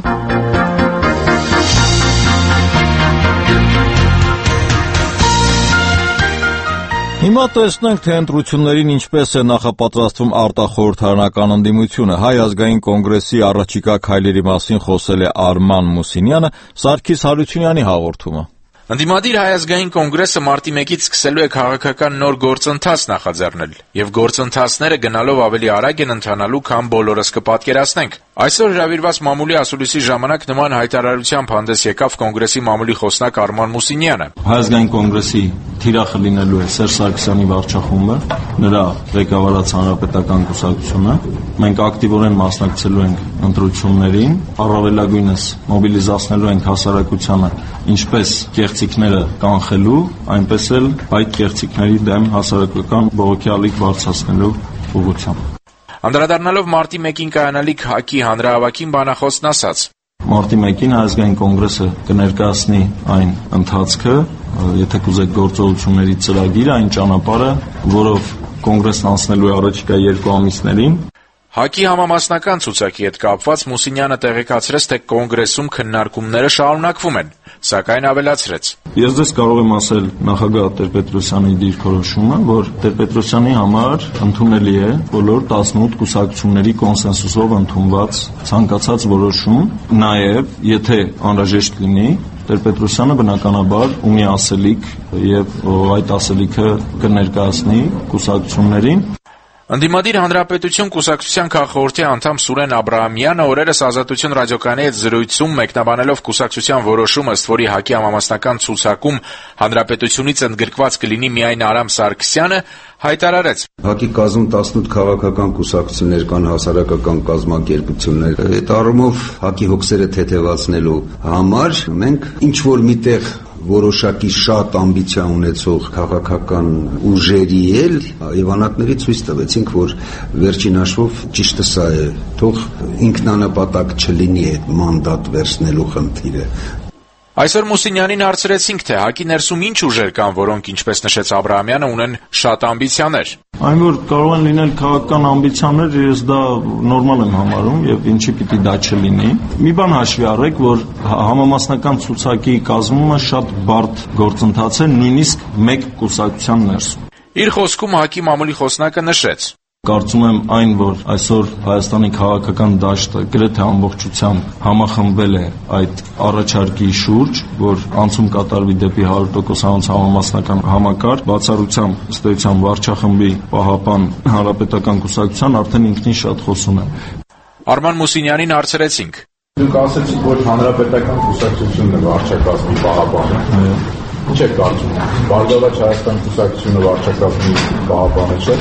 Հիմա տեսնենք, թե ընտրություններին ինչպես է նախապատրաստվում արտախորհրդարանական ընդդիմությունը։ Հայ ազգային կոնգրեսի առաջիկա քայլերի մասին խոսել է Արման Մուսինյանը, Սարգիս Հարությունյանի հաղորդումը։ Ընդդիմադիր Հայ ազգային կոնգրեսը մարտի 1-ից սկսելու է քաղաքական նոր գործընթաց նախաձեռնել, եւ գործընթացները գնալով ավելի արագ են ընթանալու, քան բոլորս կպատկերացնենք։ Այսօր հրավիրված մամուլի ասուլիսի ժամանակ նման հայտարարությամբ հանդես եկավ կոնգրեսի մամուլի խոսնակ Արման Մուսինյանը։ Հայ ազգային կոնգրեսի թիրախը լինելու է Սերժ Սարգսյանի վարչախումբը, նրա ղեկավարած հանրապետական կուսակցությունը։ Մենք ակտիվորեն մասնակցելու ենք ընտրություններին, առավելագույնս մոբիլիզացնելու ենք հասարակությանը ինչպես կեղծիքները կանխելու, այնպես էլ այդ կեղծիքների դեմ հասարակական բողոքի ալիք բարձրացնելու ուղղությամբ։ Անդրադառնալով մարտի 1-ին կայանալիք ՀԱԿ-ի հանրահավաքին բանախոսն ասաց. Մարտի 1-ին Հայ ազգային կոնգրեսը կներկայացնի այն ընթացքը, եթե կուզեք գործողությունների ծրագիրը, այն ճանապարհը, որով կոնգրեսն անցնելու է առաջիկա 2 ամիսներին։ ՀԱԿ-ի համամասնական ցուցակի հետ կապված Մուսինյանը տեղեկացրեց, թե կոնգրեսում քննարկումները շարունակվում են, սակայն ավելացրեց. Ես ձեզ կարող եմ ասել նախագահ Տեր-Պետրոսյանի դիրքորոշումը, որ Տեր-Պետրոսյանի համար ընդունելի է բոլոր 18 կուսակցությունների կոնսենսուսով ընդունված ցանկացած որոշում, նաև եթե անհրաժեշտ լինի, Տեր-Պետրոսյանը բնականաբար ունի ասելիք եւ այդ ասելիքը կներկայացնի կուսակցություններին։ Ընդդիմադիր Հանրապետություն կուսակցության քաղխորհրդի անդամ Սուրեն Աբրահամյանը օրերս Ազատություն ռադիոկայանի հետ զրույցում մեկնաբանելով կուսակցության որոշումը, ըստ որի ՀԱԿ-ի համամասնական ցուցակում Հանրապետությունից ընդգրկված կլինի միայն Արամ Սարգսյանը, հայտարարեց. ՀԱԿ-ի կազմում 18 քաղաքական կուսակցություններ կան, հասարակական կազմակերպություններ։ Այդ առումով ՀԱԿ-ի հոգսերը թեթևացնելու համար մենք ինչ որ միտեղ որոշակի շատ ամբիցիա ունեցող քաղաքական ուժերի եղանակների ցույց տվեցինք, որ վերջին հաշվով ճիշտը սա է, թող ինքնանպատակ չլինի այդ մանդատ վերցնելու խնդիրը։ Այսօր Մուսինյանին հարցրեցինք, թե ՀԱԿ-ի ներսում ինչ ուժեր կան, որոնք, ինչպես նշեց Աբրահամյանը, ունեն շատ ամբիցիաներ։ Այն որ կարող են լինել քաղաքական ամբիցիաներ, ես դա նորմալ եմ համարում եւ ինչի պիտի դա չլինի։ Մի բան հաշվի առեք, որ համամասնական ցուցակի կազմումը շատ բարդ գործընթաց է, նույնիսկ մեկ կուսակցության ներսում։ Իր խոսքում ՀԱԿ-ի մամուլի խոսնակը նշեց. Կարծում եմ այն, որ այսօր Հայաստանի քաղաքական դաշտը գրեթե ամբողջությամբ համախմբել է այդ առաջարկի շուրջ, որ անցում կատարվի դեպի 100% համամասնական համակարգ, բացառությամբ ըստ էության վարչախմբի Պահապան հանրապետական կուսակցության արդեն ինքնին շատ խոսում է։ Արման Մուսինյանին հարցրեցինք. Դուք ասացիք, որ հանրապետական կուսակցությունն է վարչակազմի Պահապանը։ Ինչ եք կարծում։ Բարգավաճ Հայաստան կուսակցությունը վարչակազմի Պահապանը չէ։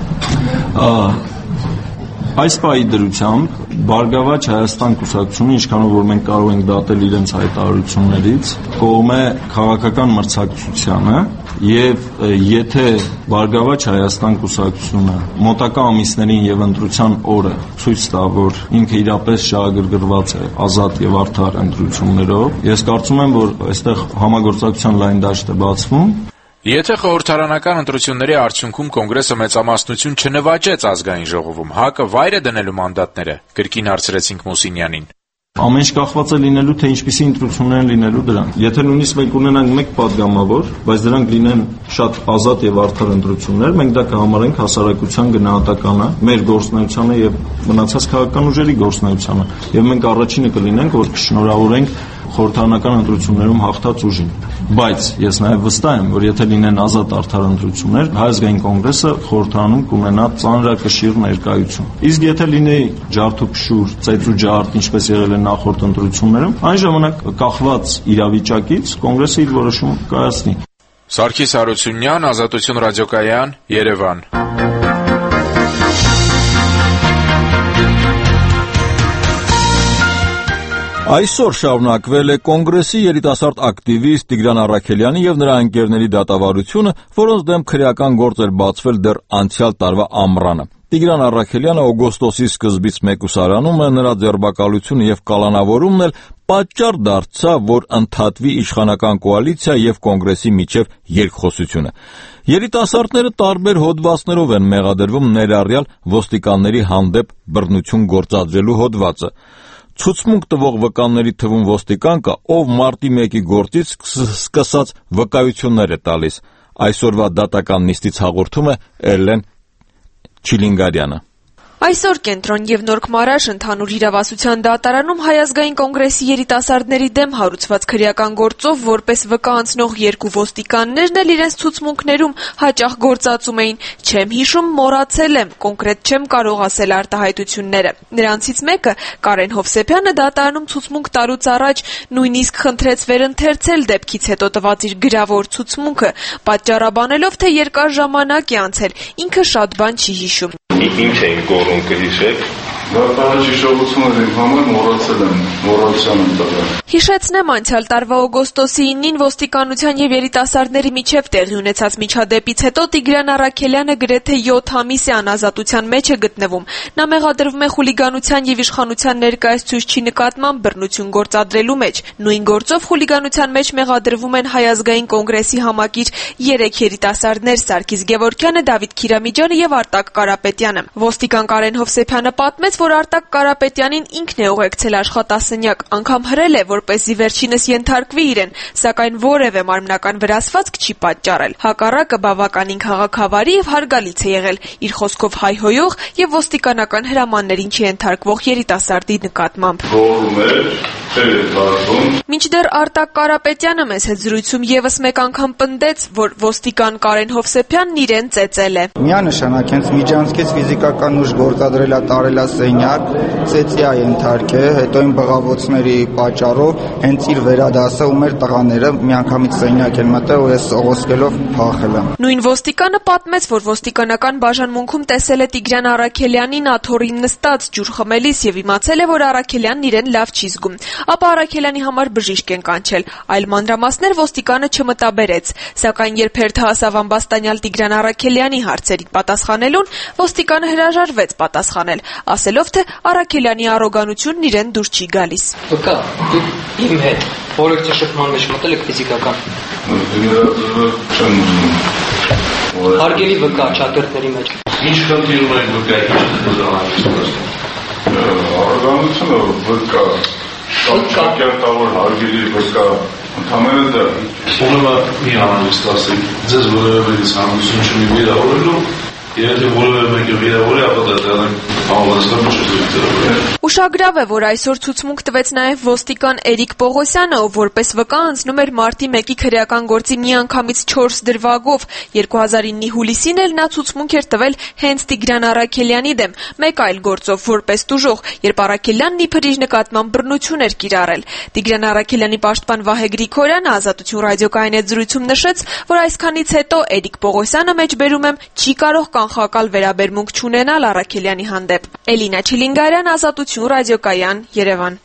Այս պահի դրությամբ Բարգավաճ Հայաստան կուսակցությունը, ինչքանով որ մենք կարող ենք դատել իրենց հայտարարություններից, կողմ է քաղաքական մրցակցությանը եւ եթե Բարգավաճ Հայաստան կուսակցությունը մոտակա ամիսներին եւ ընտրության օրը ցույց տա, որ ինքը իրապես շահագրգռված է ազատ եւ արդար ընտրություններով, ես կարծում եմ, որ այստեղ համագործակցության լայն դաշտ է բացվում։ Եթե խորհրդարանական ընտրությունների արդյունքում կոնգրեսը մեծամասնություն չնվաճեց ազգային ժողովում, ՀԱԿ-ը վայր է դնելու մանդատները, կրկին հարցրեցինք Մուսինյանին։ Ամեն ինչ կախված է լինելու, թե ինչպիսի ընտրություններ են լինելու դրանք։ Եթե նույնիսկ մենք ունենանք մեկ падգամավոր, բայց դրանք լինեն շատ ազատ եւ արդար ընտրություններ, մենք դա կհամարենք հասարակության գնահատականը, մեր գործունեությանը եւ մնացած քաղաքական ուժերի գործունեությանը։ Եվ մենք առաջինը կլինենք, որ կշնորհավորենք խորհրդարանական ընտրություններում հաղթած ուժին։ Բայց ես նաև վստահ եմ, որ եթե լինեն ազատ արդար ընտրություններ, Հայ ազգային կոնգրեսը խորհրդարանում կունենա ծանրակշիռ ներկայություն։ Իսկ եթե լինի ջարդուփշուր, ծեծուջարդ, ինչպես եղել է նախորդ ընտրություններում, այն ժամանակ կախված իրավիճակից կոնգրեսը իր որոշումը կայացնի։ Սարգիս Հարությունյան, Ազատություն ռադիոկայան, Երևան։ Այսօր շարունակվել է կոնգրեսի երիտասարդ ակտիվիստ Տիգրան Առաքելյանի եւ նրա ընկերների դատավարությունը, որոնց դեմ քրեական գործ էր բացվել դեռ անցյալ տարվա ամռանը։ Տիգրան Առաքելյանը օգոստոսի սկզբից մեկուսարանում է, նրա ձերբակալությունը եւ կալանավորումն էլ պատճառ դարձավ, որ ընդհատվի իշխանական կոալիցիա եւ կոնգրեսի միջև երկխոսությունը։ Երիտասարդները տարբեր հոդվածներով են մեղադրվում, ներառյալ ոստիկանների հանդեպ բռնություն գործադրելու հոդվածը։ Ցուցմունք տվող վկանների թվում ոստիկան կա, ով մարտի 1-ի գործից սկսած վկայություններ է տալիս։ Այսօրվա դատական նիստից հաղորդում է Էրլեն Չիլինգարյանը։ Այսօր Կենտրոն եւ Նորք Մարաշ ընդհանուր իրավասության դատարանում Հայ ազգային կոնգրեսի երիտասարդների դեմ հարուցված քրեական գործով որպես վկա անցնող երկու ոստիկաններն էլ իրենց ցուցմունքներում հաճախ գործածում էին. «Չեմ հիշում, մոռացել եմ», կոնկրետ չեմ կարող ասել արտահայտությունները։ Նրանցից մեկը, Կարեն Հովսեփյանը, դատարանում ցուցմունք տալուց առաջ նույնիսկ խնդրեց վերընթերցել դեպքից հետո տված իր գրավոր ցուցմունքը, պատճառաբանելով, թե երկար ժամանակ է անցել, ինքը շատ բան չի հիշում։ Ինչ էին գոռում կհիշեք։ Դատարանի հիշողությունների համար մոռացել եմ, մոռացան եմ տվել։ Հիշեցնեմ, անցյալ տարվա օգոստոսի 9-ին ոստիկանության եւ երիտասարդների միջև տեղի ունեցած միջադեպից հետո Տիգրան Առաքելյանը գրեթե 7 ամիս է անազատության մեջ է գտնվում։ Նա մեղադրվում է խուլիգանության եւ իշխանության ներկայացուցչի նկատմամբ բռնություն գործադրելու մեջ։ Նույն գործով խուլիգանության մեջ մեղադրվում են Հայ ազգային կոնգրեսի համակիր 3 երիտասարդներ՝ Սարգիս Գևորգյանը, Դավիթ Քիրամիջյանը եւ Արտակ Կարապետյանը։ Ոստիկան Կարեն Հովսեփյանը պատմեց, որ Արտակ Կարապետյանին ինքն է ուղեկցել աշխատասենյակ, անգամ հրել է, որպեսզի վերջինս ենթարկվի իրեն, սակայն որևէ մարմնական վրացվածք չի պատճառել։ Հակառակը բավականին քաղաքավարի եւ հարգալից է եղել իր խոսքով հայհոյող եւ ոստիկանական հրամաններին չենթարկվող երիտասարդի նկատմամբ։ Մինչդեռ Արտակ Կարապետյանը մեզ հետ զրույցում եւս մեկ անգամ պնդեց, որ ոստիկան Կարեն Հովսեփյանն իրեն ծեծել է։ Միանշանակ հենց միջանցքից ֆիզիկական ուժ գործադրելա տարելա սենյակ, ծեծի է ենթարկել, հետո այն բղավոցների պատճառով հենց իր վերադասը ու մեր տղաները միանգամից սենյակ են մտել ու ես օղոսկելով փախել եմ։ Նույն ոստիկանը պատմեց, որ ոստիկանական բաժանմունքում տեսել է Տիգրան Առաքելյանին աթոռին նստած ջուր խմելիս եւ իմացել է, որ Առաքելյանն իրեն լավ չի զգում։ Ապա Առաքելյանի համար բժիշկ են կանչել։ Այլ մանրամասներ ոստիկանը չմտաբերեց, սակայն երբ հերթը հասավ ամբաստանյալ Տիգրան Առաքելյանի հարցերին պատասխանելուն, ոստիկանը հրաժարվեց պատասխանել, ասելով, թե Առաքելյանի առոգանությունն իրեն դուր չի գալիս։ Վկա, դուք իմ հետ որոշ շփման մեջ մտել եք ֆիզիկական։ Հարգելի վկա ճակերտների մեջ։ Ինչ խնդիր ունեք վկայի։ Առողջությունը վկա, ճակերտավոր հարգելի վկա, ընդհանրապես դա ուրեմն մի անհանգստացի, ձեզ որևէ ցանկություն չունի վիրավորելու, եթե որևէ մեկը վիրավորի, ապա դա դառնա համապատասխան չդիտել։ Ուշագրավ է, որ այսօր ցուցմունք տվեց նաև ոստիկան Էրիկ Պողոսյանը, ով որպես վկա անցնում էր մարտի 1-ի քրեական գործի միանգամից 4 դրվագով։ 2009-ի հուլիսին էլ նա ցուցմունք էր տվել հենց Տիգրան Առաքելյանի դեմ, մեկ այլ գործով որպես տուժող, երբ Առաքելյանն իբր իր նկատմամբ բռնություն էր կիրառել։ Տիգրան Առաքելյանի պաշտպան Վահե Գրիգորյանը Ազատություն ռադիոկայանի հետ զրույցում նշեց, որ այսքանից հետո Էրիկ Պողոսյանը մեջբերում եմ չի կարող կանխակալ վերաբերմունք չունենալ Առաքելյանի հանդեպ։ Էլինա Չիլինգարյան, Ազատություն ռադիոկայան, Երևան։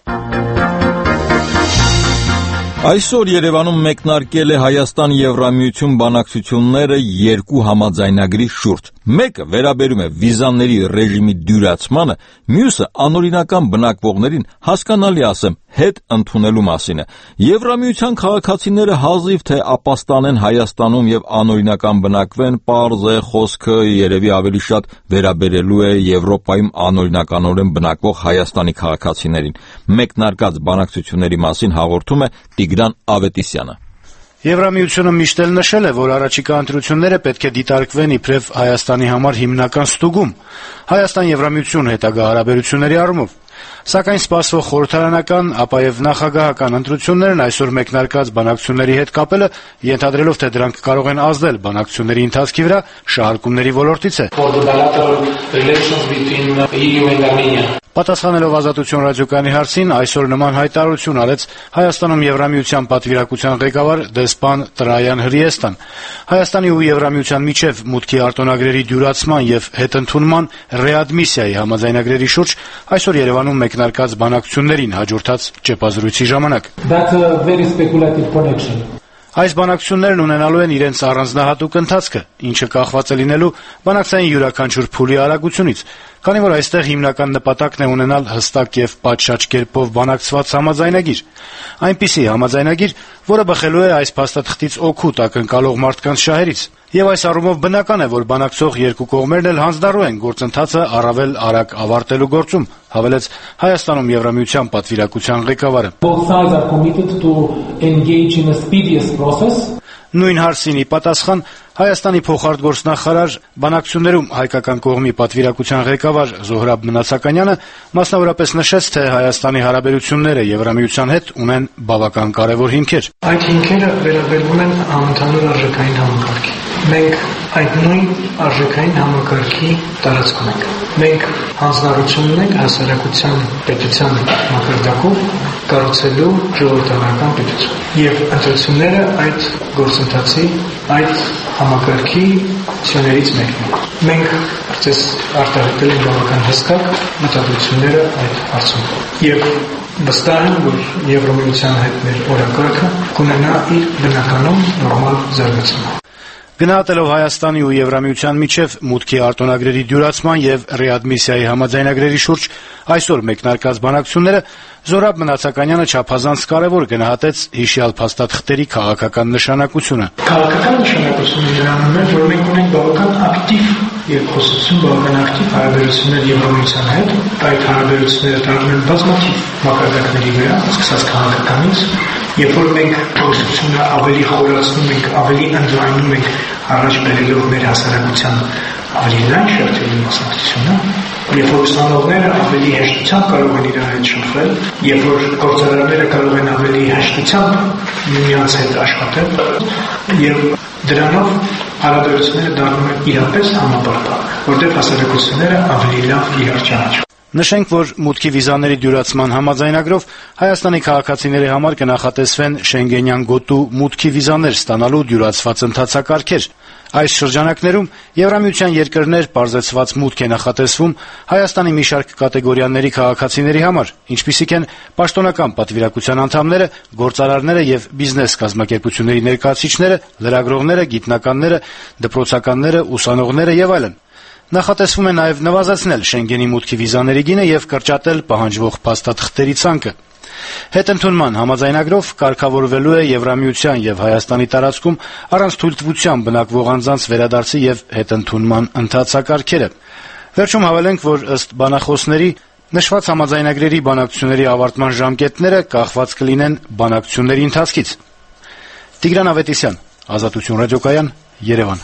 Այսօր Երևանում մեկնարկել է Հայաստան-Եվրամիություն բանակցությունները երկու համաձայնագրի շուրջ։ Մեկը վերաբերում է վիզաների ռեժիմի դյուրացմանը, մյուսը անօրինական բնակվողներին հասկանալի ասեմ հետ ընդունելու մասին է։ Եվրամիության քաղաքացիները հազիվ թե ապաստանեն Հայաստանում եւ անօրինական բնակվեն, պարզ է, խոսքը երևի ավելի շատ վերաբերելու է Եվրոպայում անօրինականորեն բնակվող Հայաստանի քաղաքացիներին։ Մեկնարկած բանակցությունների մասին հաղորդում է Տիգրան Ավետիսյանը։ Եվրամիությունը միշտ էլ նշել է, որ առաջիկա ընտրությունները պետք է դիտարկվեն իբրև Հայաստանի համար հիմնական ստուգում Հայաստան-Եվրամիություն հետագա հարաբերությունների առումով։ Սակայն սպասվող խորհրդարանական, ապա եւ նախագահական ընտրություններն այսօր մեկնարկած բանակցությունների հետ կապելը, ենթադրելով, թե դրանք կարող են ազդել բանակցությունների ընթացքի վրա, շահարկումների ոլորտից է։ Պատասխանելով Ազատություն ռադիոկայանի հարցին, այսօր նման հայտարարություն արեց Հայաստանում Եվրամիության պատվիրակության ղեկավար դեսպան Տրայան Հրիեստան։ Հայաստանի ու Եվրամիության միջև մուտքի արտոնագրերի դյուրացման եւ հետընդունման ռեադմիսիայի համաձայնագրերի շուրջ այսօր Երևանում մեկնարկած բանակցություններին հաջորդած ճեպազրույցի ժամանակ։ Այս բանակցություններն ունենալու են իրենց առանձնահատուկ ընթացքը, ինչը կախված է լինելու բանակցային յուրաքանչյուր փուլի արագությունից, քանի որ այստեղ հիմնական նպատակն է ունենալ հստակ եւ պատշաճ կերպով բանակցված համաձայնագիր, այնպիսի համաձայնագիր, որը բխելու է այս փաստաթղթից օգուտ ակնկալող մարդկանց շահերից։ Եվ այս առումով բնական է, որ բանակցող երկու կողմերն էլ հանձնառու են գործընթացը առավել արագ ավարտելու գործում, հավելեց Հայաստանում Եվրամիության պատվիրակության ղեկավարը։ Նույն հարցին ի պատասխան Հայաստանի փոխարտգործնախարար բանակցություններում հայկական կողմի պատվիրակության ղեկավար Զոհրաբ Մնացականյանը մասնավորապես նշեց, թե Հայաստանի հարաբերությունները Եվրամիության հետ ունեն բավական կարևոր հիմքեր։ Այդ հիմքերը վերաբերում են համընդհանուր արժեքային համակարգին։ Մենք այդ նույն արժեքային համակարգի տարածքում ենք։ Մենք հանձնառություն ունենք հասարակության պետության մակարդակով կառուցելու ժողովրդական պետություն։ Եվ ընտրությունները այդ գործընթացի, այդ համակարգի ցաներից մեկն է։ Մենք կարծես արտահայտել ենք բավական հստակ մտադրությունները այդ հարցում։ Եվ վստահ եմ, որ Եվրամիության հետ մեր օրակարգը կունենա իր բնականon նորմալ զարգացում։ Գնահատելով Հայաստանի ու Եվրամիության միջև մուտքի արտոնագրերի դյուրացման եւ ռեադմիսիայի համաձայնագրերի շուրջ այսօր մեկնարկած բանակցությունները Զոհրաբ Մնացականյանը չափազանց կարևոր գնահատեց հիշյալ փաստաթղթերի քաղաքական նշանակությունը։ Քաղաքական նշանակությունը նրանում է, որ մենք ունենք բավական ակտիվ երկխոսություն, բավական ակտիվ հարաբերություններ Եվրամիության հետ։ Այդ հարաբերությունները տարվում են բազմաթիվ մակարդակների վրա, սկսած քաղաքականից, երբ որ մենք փոխությունը ավելի խորացնում ենք, ավելի ընդլայնում ենք, առաջ բերելով մեր հասարակության ավելի լայն շերտերի մասնակցությունը, երբ որ ուսանողները ավելի հեշտությամբ կարող են իրար հետ շփվել, երբ որ գործարարները կարող են ավելի հեշտությամբ միմյանց հետ աշխատել, եւ դրանով հարաբերությունները դառնում են իրապես համապարփակ, որտեղ հասարակությունները ավելի լավ իրար ճանաչում։ Նշենք, որ մուտքի վիզաների դյուրացման համաձայնագրով Հայաստանի քաղաքացիների համար կնախատեսվեն Շենգենյան գոտու մուտքի վիզաներ ստանալու դյուրացված ընթացակարգեր։ Այս շրջանակներում Եվրամիության երկրներ պարզեցված մուտք է նախատեսվում Հայաստանի մի շարք կատեգորիաների քաղաքացիների համար, ինչպիսիք են պաշտոնական պատվիրակության անդամները, գործարարները եւ բիզնես կազմակերպությունների ներկայացուցիչները, լրագրողները, գիտնականները, դպրոցականները, ուսանողները եւ այլն։ Նախատեսվում է նաև նվազեցնել Շենգենի մուտքի վիզաների գինը եւ կրճատել պահանջվող փաստաթղթերի ցանկը։ Հետընդունման համաձայնագրով կարգավորվելու է Եվրամիության եւ Հայաստանի տարածքում առանց թույլտվության բնակվող անձանց վերադարձի եւ հետընդունման ընթացակարգերը։ Վերջում հավելենք, որ ըստ բանախոսների նշված համաձայնագրերի բանակցությունների ավարտման ժամկետները կախված կլինեն բանակցությունների ընթացքից։ Տիգրան Ավետիսյան, Ազատություն ռադիոկայան, Երևան։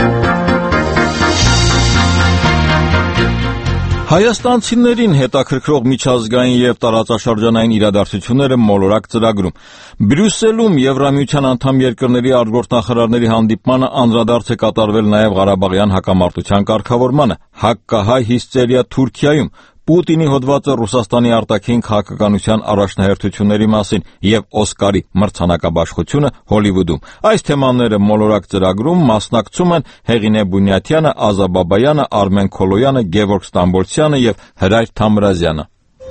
Հայաստանցիներին հետաքրքրող միջազգային եւ տարածաշրջանային իրադարձությունները մոլորակ ծրագրում։ Բրյուսելում Եվրամիության անդամ երկրների արտգործնախարարների հանդիպմանը անդրադարձ է կատարվել նաեւ Ղարաբաղյան հակամարտության կարգավորմանը, հակկահայ հիստերիա Թուրքիայում, Պուտինի հոդվածը Ռուսաստանի արտաքին քաղաքականության առաջնահերթությունների մասին եւ Օսկարի մրցանակաբաշխությունը Հոլիվուդում։ Այս թեմաները մոլորակ ծրագրում մասնակցում են Հեղինե Բունյաթյանը, Ազա Բաբայանը, Արմեն Քոլոյանը, Գևորգ Ստամբոլցյանը եւ Հրայր Թամրազյանը։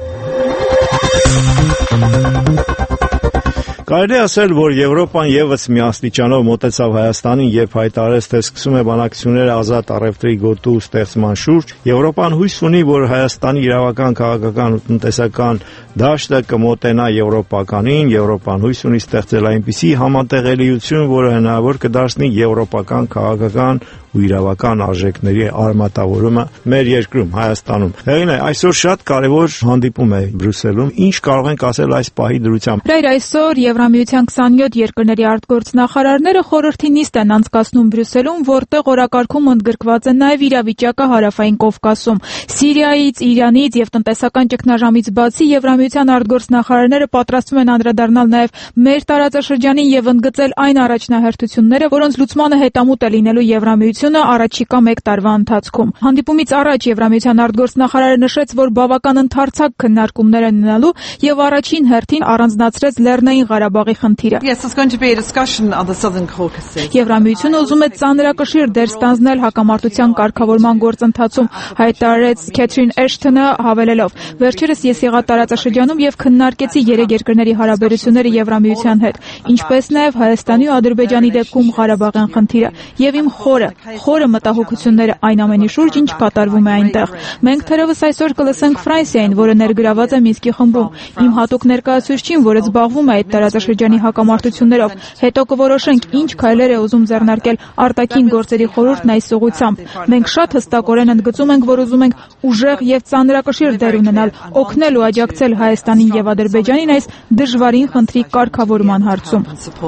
Կարելի է ասել, որ Եվրոպան եւս միասնիճանով մոտեցավ Հայաստանին եւ հայտարարեց, թե սկսում է բանակցությունները ազատ առևտրի գոտու ստեղծման շուրջ։ Եվրոպան հույս ունի, որ Հայաստանի իրավական, քաղաքական ու տնտեսական դաշտը կմոտենա եվրոպականին։ Եվրոպան հույս ունի ստեղծել այնպիսի համատեղելիություն, որը հնարավոր կդարձնի եվրոպական, քաղաքական ու իրավական արժեքների արմատավորումը մեր երկրում, Հայաստանում։ Հեղինե, այսօր շատ կարևոր հանդիպում է Բրյուսելում։ Ինչ կարող ենք ասել այս պահի դրությամբ։ Այսօր Եվրամիության 27 երկրների արտգործնախարարները խորհրդի նիստ են անցկացնում Բրյուսելում, որտեղ օրակարգում ընդգրկված է նաև իրավիճակը Հարավային Կովկասում։ Սիրիայից, Իրանից եւ տնտեսական ճգնաժամից բացի Եվրամիության արտգործնախարարները պատրաստվում են անդրադառնալ նաև մեր տարածաշրջանին եւ ընդգծել այն առաջնահերթությունները, որոնց լուծմանը հետամուտ է լինելու Եվրամիությունը առաջիկա 1 տարվա ընթացքում։ Հանդիպումից առաջ Եվրամիության արտգործնախարարը նշեց, որ բավական ընդարձակ քննարկումներ են ունենալու եւ առաջին հերթին առանձնացրեց Լեռնային Ղարաբաղի խնդիրը։ Եվրամիությունը ուզում է ծանրակշիռ դեր ստանձնել հակամարտության կարգավորման գործընթացում, հայտարարեց Քեթրին Էշթոնը, հավելելով. Վերջերս ես եղա տարածաշրջանում եւ քննարկեցի 3 երկրների հարաբերությունները Եվրամիության հետ, ինչպես նաեւ Հայաստանի ու Ադրբեջանի դեպքում Ղարաբաղյան խնդիրը, եւ իմ խորը խորը մտահոգությունները այն ամենի շուրջ, ինչ կատարվում է այնտեղ։ Մենք թերևս այսօր կլսենք Ֆրանսիային, որը ներգրաված է Մինսկի խմբում։ Իմ հատուկ ներկայացուցչին, որը զբաղվում է այդ տարածաշրջանի հակամարտություններով, հետո կորոշենք ինչ քայլեր է ուզում ձեռնարկել արտաքին գործերի խորհուրդն այս ուղղությամբ։ Մենք շատ հստակորեն ընդգծում ենք, որ ուզում ենք ուժեղ եւ ծանրակշիռ դեր ունենալ, օգնել ու աջակցել Հայաստանին եւ Ադրբեջանին այս դժվարին խնդրի կարգավորման հարցում։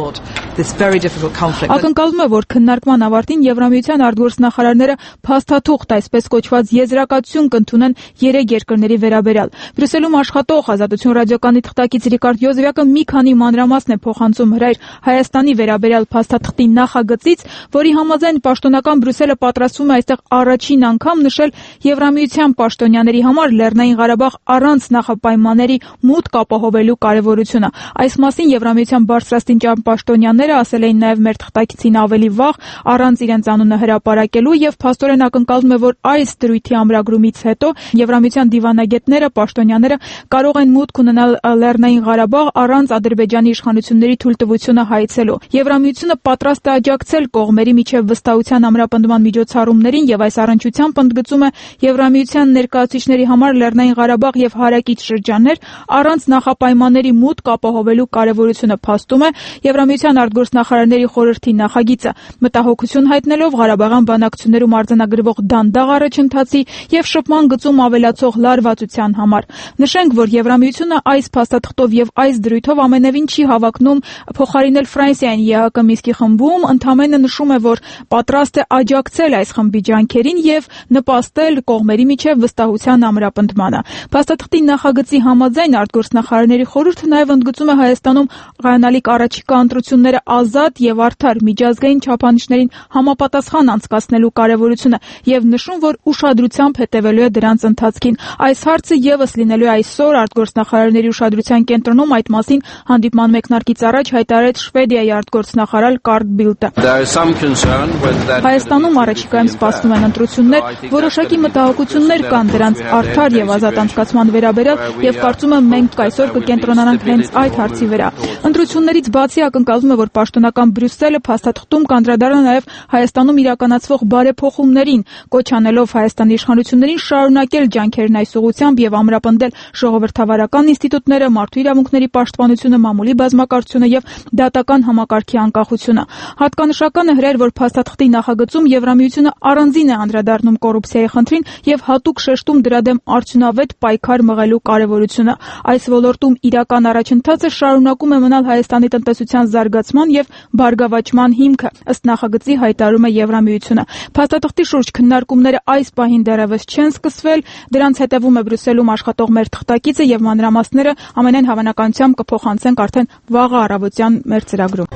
Ակնկալվում է, որ քննարկման ավարտին Եվրամիության արտգործնախարարները փաստաթուղթ, այսպես կոչված եզրակացություն կընդունեն 3 երկրների վերաբերյալ։ Բրյուսելում աշխատող Ազատություն ռադիոկայանի թղթակից Ռիկարդ Յոզեվյակը մի քանի մանրամասն է փոխանցում հրայր Հայաստանի վերաբերյալ փաստաթղթի նախագծից, որի համաձայն պաշտոնական Բրյուսելը պատրաստվում է այստեղ առաջին անգամ նշել Եվրամիության պաշտոնյաների համար Լեռնային Ղարաբաղ առանց նախապայմանների մուտք ապահովելու կարևորությունը։ Այս մասին Եվրամիության բարձրաստիճան պաշտոնյաները ասել էին նաև մեր թղթակիցին ավելի վաղ, առանց իրենց անունը հրապարակելու, եւ փաստորեն ակնկալվում է, որ այս դրույթի ամրագրումից հետո Եվրամիության դիվանագետները, պաշտոնյաները կարող են մուտք ունենալ Լեռնային Ղարաբաղ առանց Ադրբեջանի իշխանությունների թույլտվությունը հայցելու։ Եվրամիությունը պատրաստ է աջակցել կողմերի միջև վստահության ամրապնդման միջոցառումներին եւ այս առնչությամբ ընդգծում է Եվրամիության ներկայացուցիչների համար Լեռնային Ղարաբաղ եւ հարակից շրջաններ առանց նախապայմանների մուտք ապահովելու կարևորությունը փաստում է Եվրամիության արտգործնախարարների խորհրդի նախագիծը, մտահոգություն հայտնելով Ղարաբաղյան բանակցություններում արձանագրվող դանդաղ առաջընթացի եւ շփման գծում ավելացող լարվածության համար։ Նշենք, որ Եվրամիությունը այս փաստաթղթով եւ այս դրույթով ամենևին չի հավակնում փոխարինել Ֆրանսիային ԵԱՀԿ Մինսկի խմբում, ընդհանրապես նշում է, որ պատրաստ է աջակցել այս խմբի ջանքերին եւ նպաստել կողմերի միջև վստահության ամրապնդմանը։ Փաստաթղթի նախագծի համաձայն արտգործնախարարների խորհուրդը նաեւ ընդգծում է Հայաստանում ղանալիք առաջիկա ընտրությունները ազատ եւ արդար միջազգային չափանիշներին համապատասխան անցկացնելու կարևորությունը եւ նշում, որ ուշադրությամբ հետևելու է դրանց ընթացքին։ Այս հարցը եւս լինելու է այսօր արտգործնախարարների ուշադրության կենտրոնում, այդ մասին հանդիպման մեկնարկից առաջ հայտարարեց Շվեդիայի արտգործնախարար Կարլ Բիլտը։ Հայաստանում առաջիկայում սպասվում են ընտրություններ, որոշակի մտահոգություններ կան դրանց արդար եւ ազատ անցկացման վերաբերյալ եւ կարծում եմ մենք այսօր կկենտրոնանանք հենց այդ հարցի վրա։ Ընտրություններից բացի ակնկալվում է, որ պաշտոնական Բրյուսելը փաստաթղթում կանդրադառնա նաեւ Հայաստանում իրականացվող բարեփոխումներին, կոչ անելով Հայաստանի իշխանություններին շարունակել ջանքերն այս ուղղությամբ եւ ամրապնդել ժողովրդավարական ինստիտուտները, մարդու իրավունքների պաշտպանությունը, մամուլի բազմակարծությունը եւ դատական համակարգի անկախությունը։ Հատկանշական է հրեր, որ փաստաթղթի նախագծում Եվրամիությունը առանձին է անդրադառնում կոռուպցիայի խնդրին եւ հատուկ շեշտում դրա դեմ արդյունավետ պայքար մղելու կարեւորությունը։ Այս ոլորտում իրական առաջընթացը շարունակում է մնալ Հայաստանի տնտեսության զարգացման եւ բարգավաճման հիմքը, ըստ նախագծի հայտարարում է Եվրամիությունը։ Փաստաթղթի շուրջ քննարկումները այս պահին դեռևս չեն սկսվել, դրանց հետևում է Բրյուսելում աշխատող մեր թղթակիցը եւ մանրամասները ամենայն հավանականությամբ կփոխանցենք արդեն վաղը առավոտյան մեր ծրագրում։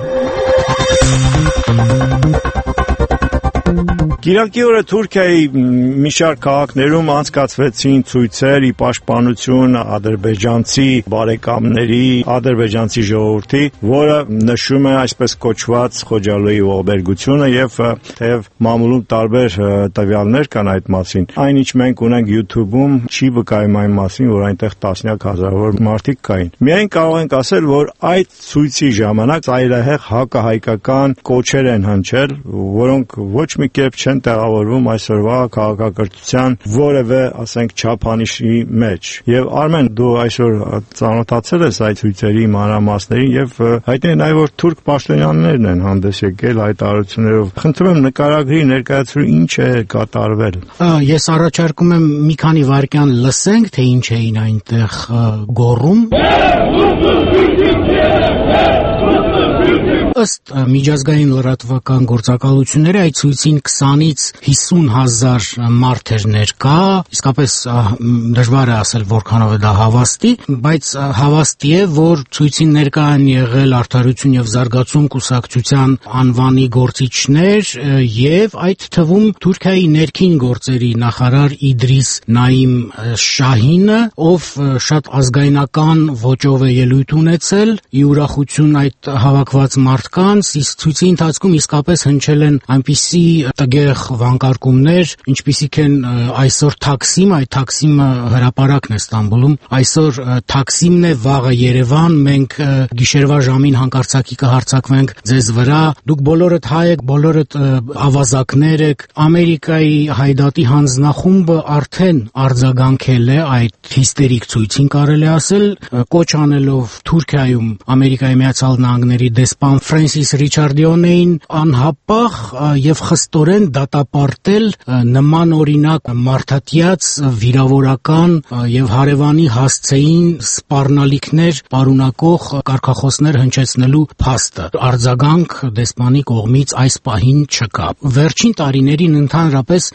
Կիրակի օրը Թուրքիայի մի շարք քաղաքներում անցկացվեցին ցույցեր ի պաշտպանություն ադրբեջանցի բարեկամների, ադրբեջանցի ժողովրդի, որը նշում է այսպես կոչված Խոջալոյի ողբերգությունը եւ թեև մամուլում տարբեր տվյալներ կան այդ մասին, այնինչ մենք ունենք YouTube-ում չի վկայում այն մասին, որ այնտեղ տասնյակ հազարավոր մարդիկ կային։ Միայն կարող ենք ասել, որ այդ ցույցի ժամանակ ծայրահեղ հակահայկական կոչեր են հնչել, որոնք ոչ մի կերպ չեն տեղավորվում այսօրվա քաղաքակրթության որևէ, ասենք, չափանիշի մեջ։ Եվ Արմեն, դու այսօր ծանոթացել ես այդ ցույցերի մանրամասներին եւ հայտնի է նաեւ, որ թուրք պաշտոնյաներն են հանդես եկել հայտարարություններով։ Խնդրում եմ նկարագրի ներկայացրու ինչ է կատարվել։ Ես առաջարկում եմ մի քանի վայրկյան լսենք, թե ինչ էին այնտեղ գոռում։ Ըստ միջազգային լրատվական գործակալությունների այդ ցույցին 20-ից 50 հազար մարդ էր ներկա, իսկապես դժվար է ասել որքանով է դա հավաստի, բայց հավաստի է, որ ցույցին ներկա են եղել Արդարություն եւ Զարգացում կուսակցության անվանի գործիչներ եւ այդ թվում Թուրքիայի ներքին գործերի նախարար Իդրիս Նաիմ Շահինը, ով շատ ազգայնական ոճով է ելույթ ունեցել, ի ուրախություն այդ հավաքված ուղղված մարդկանց, իսկ ցույցի ընթացքում իսկապես հնչել են այնպիսի տգեղ վանկարկումներ, ինչպիսիք են այսօր Թաքսիմ, այդ Թաքսիմը հրապարակն է Ստամբուլում, այսօր Թաքսիմն է, վաղը Երևան, մենք գիշերվա ժամին հանկարծակի կհարձակվենք ձեզ վրա, դուք բոլորդ հայ եք, բոլորդ ավազակներ եք։ Ամերիկայի հայդատի հանձնախումբը արդեն արձագանքել է այդ հիստերիկ ցույցին, կարելի ասել, կոչ անելով Թուրքիայում Ամերիկայի Միացյալ Նահանգների դեսպան Ֆրենսիս Ռիչարդյոնեին անհապաղ եւ խստորեն դատապարտել նման օրինակ մարդատյաց վիրավորական եւ հարևանի հասցեին սպառնալիքներ պարունակող կարգախոսներ հնչեցնելու փաստը։ Արձագանք դեսպանի կողմից այս պահին չկա։ Վերջին տարիներին ընդհանրապես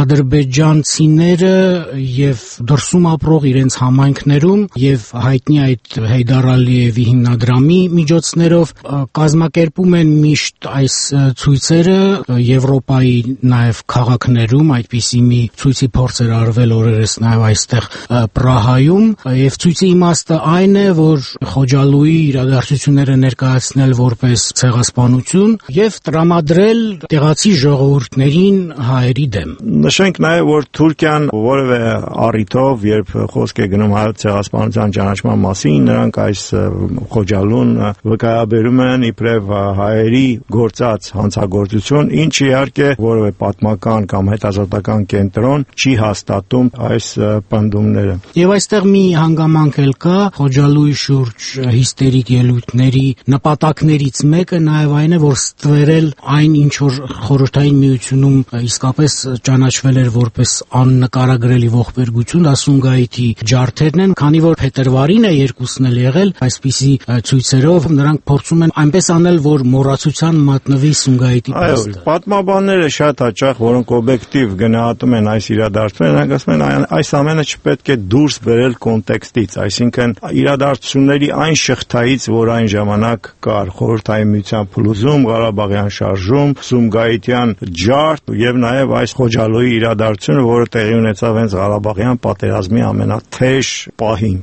ադրբեջանցիները եւ դրսում ապրող իրենց համայնքներում եւ հայտնի այդ Հեյդար Ալիևի հիմնադրամի միջոցներով կազմակերպում են միշտ այս ցույցերը Եվրոպայի նաեւ քաղաքներում, այդպիսի մի ցույցի փորձ էր արվել օրերս նաեւ այստեղ Պրահայում, եւ ցույցի իմաստը այն է, որ Խոջալույի իրադարձությունները ներկայացնել որպես ցեղասպանություն եւ տրամադրել տեղացի ժողովուրդներին հայերի դեմ։ Նշենք նաեւ, որ Թուրքիան որևէ առիթով, երբ խոսք է գնում հայոց ցեղասպանության ճանաչման մասին, նրանք այս Խոջալուն վկայաբերում են իբրև հայերի գործած հանցագործություն, ինչը իհարկե որևէ պատմական կամ հետազոտական կենտրոն չի հաստատում այս պնդումները։ Եվ այստեղ մի հանգամանք էլ կա, Խոջալույի շուրջ հիստերիկ ելույթների նպատակներից մեկը նաև այն է, որ ստվերել այն, ինչ որ Խորհրդային Միությունում իսկապես ճանաչվել էր որպես աննկարագրելի ողբերգություն, դա Սումգայիթի ջարդերն են, քանի որ փետրվարին է երկուսն էլ եղել, այսպիսի ցույցերով նրանք փորձում են այնպես անել, որ մոռացության մատնվի Սումգայիթի փաստը։ Այո, պատմաբանները շատ հաճախ, որոնք օբյեկտիվ գնահատում են այս իրադարձությունները, նրանք ասում են այս ամենը չպետք է դուրս բերել կոնտեքստից, այսինքն իրադարձությունների այն շղթայից, որ այն ժամանակ կար Խորհրդային Միության փլուզում, Ղարաբաղյան շարժում, Սումգայիթյան ջարդ եւ նաեւ այս Խոջալույի իրադարձությունը, որը տեղի ունեցավ հենց Ղարաբաղյան պատերազմի ամենաթեժ պահին։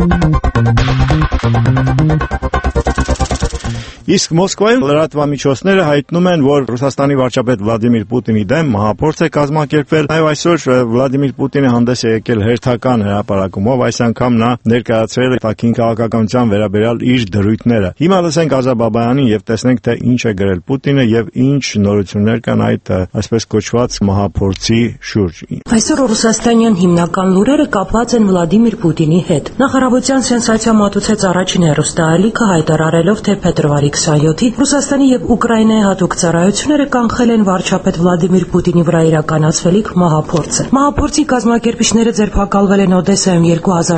Իսկ Մոսկվայում լրատվամիջոցները հայտնում են, որ Ռուսաստանի վարչապետ Վլադիմիր Պուտինի դեմ մահափորձ է կազմակերպվել։ Նաև այսօր Վլադիմիր Պուտինը հանդես է եկել հերթական հրապարակումով, այս անգամ նա ներկայացրել է տաքին քաղաքականության վերաբերյալ իր դրույթները։ Հիմա լսենք Ազա Բաբայանին եւ տեսնենք, թե ինչ է գրել Պուտինը եւ ինչ նորություններ կան այդ այսպես կոչված մահափորձի շուրջ։ Այսօր ռուսաստանյան հիմնական լուրերը կապված են Վլադիմիր Պուտինի հետ։ Նախարարության սենսացիա մատուցեց առաջին հեռուստաալիքը, հայտարարելով, թե փետրվարի 27-ին Ռուսաստանի եւ Ուկրաինայի հատուկ ծառայությունները կանխել են վարչապետ Վլադիմիր Պուտինի վրա իրականացվելիք մահափորձը։ Մահափորձի կազմակերպիչները ձերբակալվել են Օդեսայում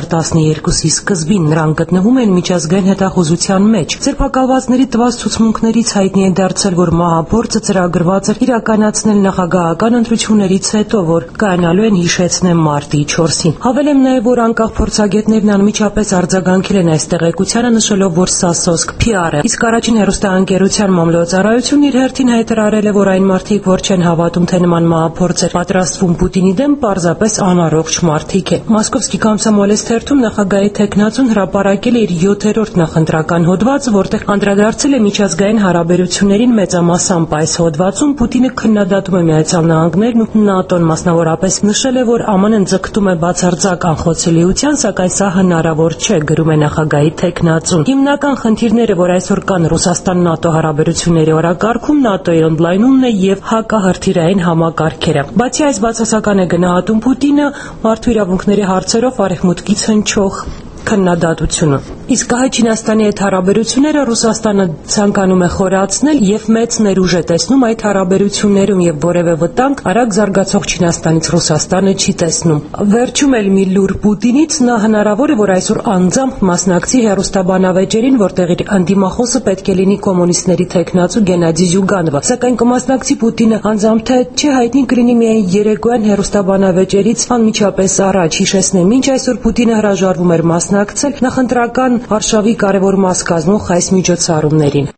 2012-ի սկզբին, նրանք գտնվում են միջազգային հետախուզության մեջ։ Ձերբակալվածների տված ցուցմունքներից հայտնի է դարձել, որ մահափորձը ծրագրված էր իրականացնել նախագահական ընտրություններից հետո, որ կայանալու են, հիշեցնեմ, մարտի 4-ին։ Հավելեմ նաեւ, որ անկախ փորձագետներն անմիջապես արձագանքել են այս տեղեկությանը, նշելով, որ սա սոսկ PR է։ Իսկ առաջին հեռուստաընկերության մամլոյցարայությունն իր հերթին հայտարարել է, որ այն մարդիկ, որ չեն հավատում, թե նման մահափորձ է պատրաստվում Պուտինի դեմ, պարզապես անառողջ մարդիկ են։ Մոսկովսկի Կոմսոմոլես թերթում նախագահի տեխնացուն հրապարակել է իր 7-րդ նախընտրական հոդվածը, որտեղ անդրադարձել է միջազգային հարաբերություններին մեծամասամբ։ Այս հոդվածում Պուտինը քննադատում է Միացյալ Նահանգներն ու ՆԱՏՕ-ն, մասնավորապես նշել է, որ ԱՄՆ-ն ձգտում է բացարձակ անխոցելիության, սակայն սա հնարավոր չէ, գրում է նախագահի տեխնացուն։ Հիմնական խնդիրները, որ այսօր կան Ռուսաստան-ՆԱՏՕ հարաբերությունների օրակարգում, ՆԱՏՕ-ի օնլայնումն է եւ հակահրթիռային համակարգերը։ Բացի այս, բացասական է գնահատում Պուտինը մարդու իրավունքների հարցերով արևմուտքից հնչող քննադատությունը։ Իսկ Հայ-Չինաստանի հետ հարաբերությունները Ռուսաստանը ցանկանում է խորացնել եւ մեծ ներուժ է տեսնում այդ հարաբերություններում եւ որևէ վտանգ արագ զարգացող Չինաստանից Ռուսաստանը չի տեսնում։ Վերջում էլ մի լուր Պուտինից, նա հնարավոր է, որ այսօր անձամբ մասնակցի հեռուստաբանավեճերին, որտեղ իր անդիմախոսը պետք է լինի կոմունիստների տեխնացու Գենադի Զյուգանովը։ Սակայն կմասնակցի Պուտինը անձամբ, թե չէ, հայտնի կլինի միայն երեկոյան հեռուստաբանավեճերից անմիջապես առաջ։ Հիշեցնեմ, մինչ այսօր Պուտինը հրաժարվում էր մասնակցել նախընտրական արշավի կարևոր մաս կազմող այս միջոցառումներին։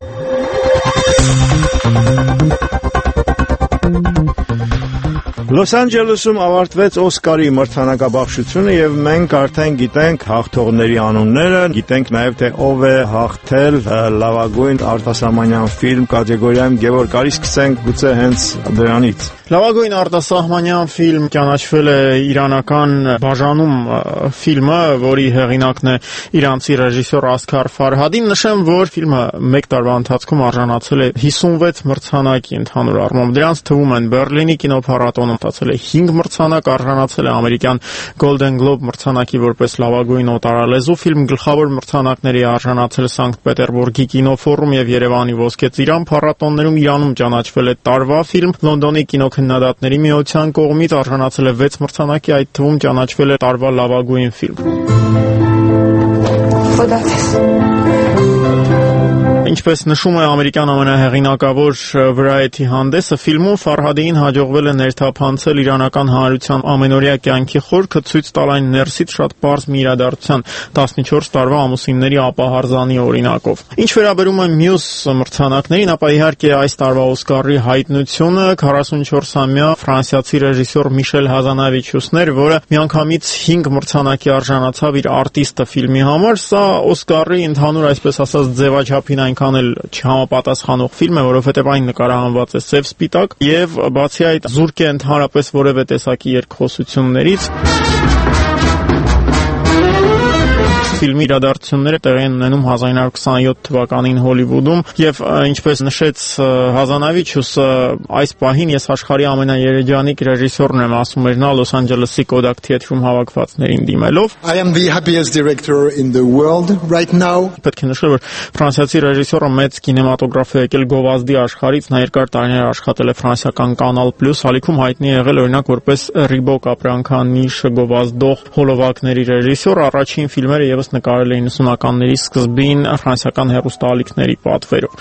Լոս Անջելեսում ավարտվեց Օսկարի մրցանակաբաշխությունը եւ մենք արդեն գիտենք հաղթողների անունները, գիտենք նաեւ թե ով է հաղթել լավագույն արտասահմանյան ֆիլմ կատեգորիայում։ Գևորգ, արի սկսենք գուցե հենց դրանից։ Լավագույն արտասահմանյան ֆիլմ ճանաչվել է իրանական բաժանում ֆիլմը, որի հեղինակն է իրանցի ռեժիսոր Ասքար Ֆարհադին։ Նշեմ, որ ֆիլմը 1 տարվա ընթացքում արժանացել է 56 մրցանակի ընդհանուր առմամբ։ Դրանց թվում են Բերլինի կինոփառատոնում ստացել է 5 մրցանակ, արժանացել է ամերիկյան Golden Globe մրցանակի որպես լավագույն օտարալեզու ֆիլմ, գլխավոր մրցանակների արժանացել Սանկտ Պետերբուրգի կինոֆորում եւ Երևանի Ոսկե ծիրան փառատոներում։ Իրանում ճանաչվել է տարվա ֆիլմ, Լոնդոնի կինոքննադատների միության կողմից արժանացել է 6 մրցանակի, այդ թվում ճանաչվել է տարվա լավագույն ֆիլմ։ Ինչպես նշում է ամերիկյան ամենահեղինակավոր Variety հանդեսը, ֆիլմում Ֆարհադին հաջողվել է ներթափանցել իրանական հանրության ամենօրյա կյանքի խորքը, ցույց տալ այն ներսից շատ պարզ մի իրադարձության 14 տարվա ամուսինների ապահարզանի օրինակով։ Ինչ վերաբերում է մյուս մրցանակներին, ապա իհարկե այս տարվա Օսկարի հայտնությունը 44-ամյա ֆրանսիացի ռեժիսոր Միշել Հազանավիչուսն էր, որը միանգամից 5 մրցանակի արժանացավ իր արտիստը ֆիլմի համար։ Սա Օսկարի ընդհանուր, այսպես ասած, ձևաչափին այնքան էլ չհամապատասխանող ֆիլմ է, որովհետև այն նկարահանված է սև-սպիտակ եւ բացի այդ զուրկ է ընդհանրապես որևէ տեսակի երկխոսություններից։ Ֆիլմի իրադարձությունները տեղի են ունենում 1927 թվականին Հոլիվուդում եւ ինչպես նշեց Հազանավիչուսը, այս պահին ես աշխարհի ամենաերեջանիկ ռեժիսորն եմ, ասում էր նա Լոս Անջելեսի Kodak թիեթրում հավաքվածներին դիմելով։ I am the happiest director in the world right now. Պետք է նշել, որ ֆրանսիացի ռեժիսորը մեծ կինեմատոգրաֆ է եկել գովազդի աշխարհից, նա երկար տարիներ աշխատել է ֆրանսիական Canal+ ալիքում, հայտնի է եղել օրինակ որպես Reebok ապրանքանիշ գովազդող հոլովակների ռեժիսոր, առաջին ֆիլմերը եւս նկարել է 90-ականների սկզբին ֆրանսիական հեռուստաալիքների պատվերով։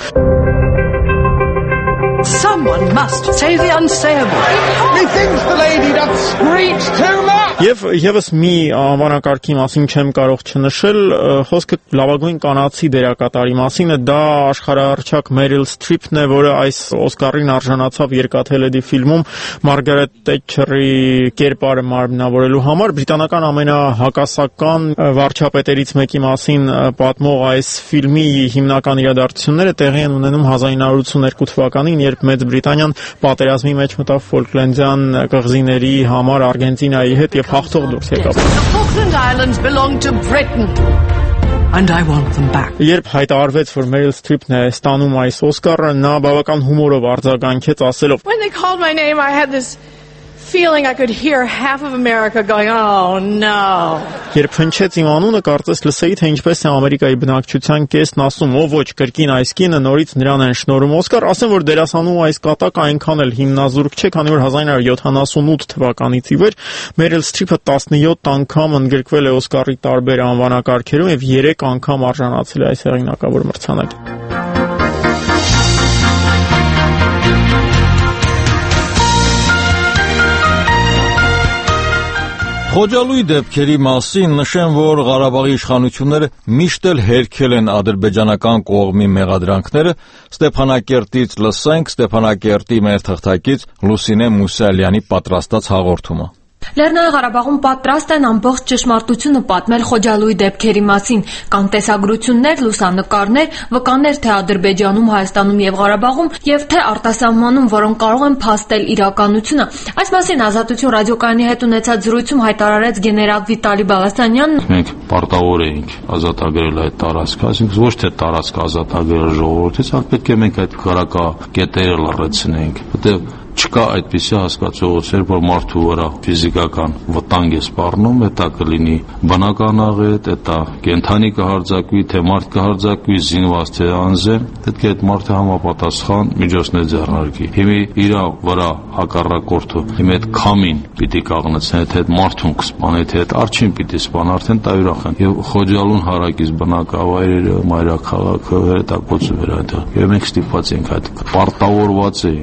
Someone must say the unsayable. Methinks the lady doth screech too much. Եվ եւս մի անվանակարգի մասին չեմ կարող չնշել, խոսքը լավագույն կանացի դերակատարի մասին է, դա աշխարհահռչակ Մերիլ Սթրիփն է, որը այս Օսկարին արժանացավ Երկաթելեդի ֆիլմում Մարգարետ Թետչերի կերպարը մարմնավորելու համար։ Բրիտանական ամենահակասական վարչապետերից մեկի մասին պատմող այս ֆիլմի հիմնական իրադարձությունները տեղի են ունենում 1982 թվականին, երբ Մեծ Բրիտանիան պատերազմի մեջ մտավ Ֆոլկլենդյան կղզիների համար Արգենտինայի հետ եւ հաղթող դուրս եկավ։ The Falkland Islands belong to Britain. And I want them back. Երբ հայտարարվեց, որ Մերիլ Սթրիփն է ստանում այս Օսկարը, նա բավական հումորով արձագանքեց ասելով. When they called my name, I had this feeling I could hear half of America going, oh no. Երբ հնչեց իմ անունը, կարծես լսեի, թե ինչպես է Ամերիկայի բնակչության կեսն ասում, ո ոչ, կրկին այս կինը նորից նրան են շնորհում Օսկար, ասեմ, որ դերասանու այս կատակը այնքան էլ հիմնազուրկ չէ, քանի որ 1978 թվականից ի վեր Մերիլ Սթրիփը 17 անգամ ընդգրկվել է Օսկարի տարբեր անվանակարգերում եւ 3 անգամ արժանացել է այս հեղինակավոր մրցանակին։ Խոջալույի դեպքերի մասին նշեմ, որ Ղարաբաղի իշխանությունները միշտ էլ հերքել են ադրբեջանական կողմի մեղադրանքները։ Ստեփանակերտից լսենք Ստեփանակերտի մեր թղթակից Լուսինե Մուսալյանի պատրաստած հաղորդումը։ Լեռնային Ղարաբաղում պատրաստ են ամբողջ ճշմարտությունը պատմել Խոջալույի դեպքերի մասին։ Կան տեսագրություններ, լուսանկարներ, վկաներ թե Ադրբեջանում, Հայաստանում եւ Ղարաբաղում եւ թե արտասահմանում, որոնք կարող են փաստել իրականությունը։ Այս մասին Ազատություն ռադիոկայանի հետ ունեցած զրույցում հայտարարեց գեներալ Վիտալի Բալասանյանն։ Մենք պարտավոր ենք ազատագրել այդ տարածքը, այսինքն ոչ թե տարածքը ազատագրել ժողովրդից, այլ պետք է մենք այդ քարակետերը լռեցնենք, որտեղ չկա այդպիսի հասկացողություն, որ մարդու վրա ֆիզիկական վտանգ է սպառնում, դա կլինի բնական աղետ, դա կենդանի կհարձակվի, թե մարդ կհարձակվի, զինված թե անձը, պետք է այդ մարդը համապատասխան միջոցներ ձեռնարկի։ Հիմա իր վրա հակառակորդը հիմա այդ քամին պիտի կաղնեցնի, թե այդ մարդուն կսպանի, թե այդ արջին պիտի սպանի, արդեն դա ուրախ են։ Եվ Խոջալուն հարակից բնակավայրերը, մայրաքաղաքը հետակոծում էր այդ։ Եվ մենք ստիպված ենք այդ պարտավորված ենք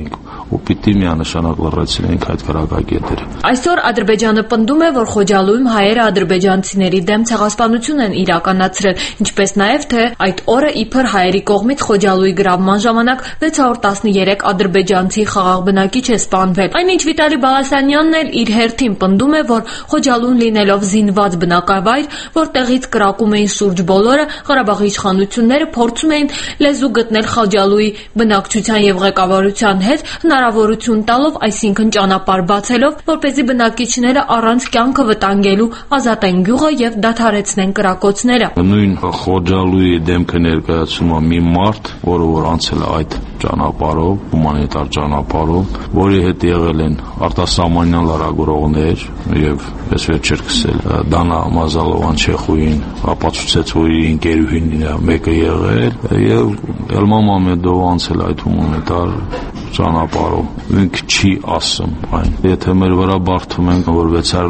ու պիտի միանշանակ լրացնենք այդ քրակակետերը։ Այսօր Ադրբեջանը պնդում է, որ Խոջալույում հայերը ադրբեջանցիների դեմ ցեղասպանություն են իրականացրել, ինչպես նաև թե այդ օրը իբր հայերի կողմից Խոջալույի գրավման ժամանակ 613 ադրբեջանցի խաղաղ բնակիչ է սպանվել։ Այնինչ Վիտալի Բալասանյանն էլ իր հերթին պնդում է, որ Խոջալուն լինելով զինված բնակավայր, որտեղից կրակում էին շուրջ բոլորը, Ղարաբաղի իշխանությունները փորձում էին լեզու գտնել Խոջալույի բնակչության եւ ղեկավարության հետ, հնարավորություն տալով, այսինքն ճանապարհ բացելով, որպեսզի բնակիչները առանց կյանքը վտանգելու ազատեն գյուղը եւ դադարեցնեն կրակոցները։ Նույն Խոջալույի դեմքը ներկայացնում է մի մարդ, որը որ անցել է այդ ճանապարհով, հումանիտար ճանապարհով, որի հետ եղել են արտասահմանյան լրագրողներ եւ ես վերջեր կսել Դանա Մազալովան Չեխուին, ապացուցեց, որ իր ընկերուհին մեկը եղել եւ Էլմա Մամեդովը անցել այդ հումանիտար ճանապարհով։ Ինք չի ասում այն։ Եթե մեր վրա բարդում են, որ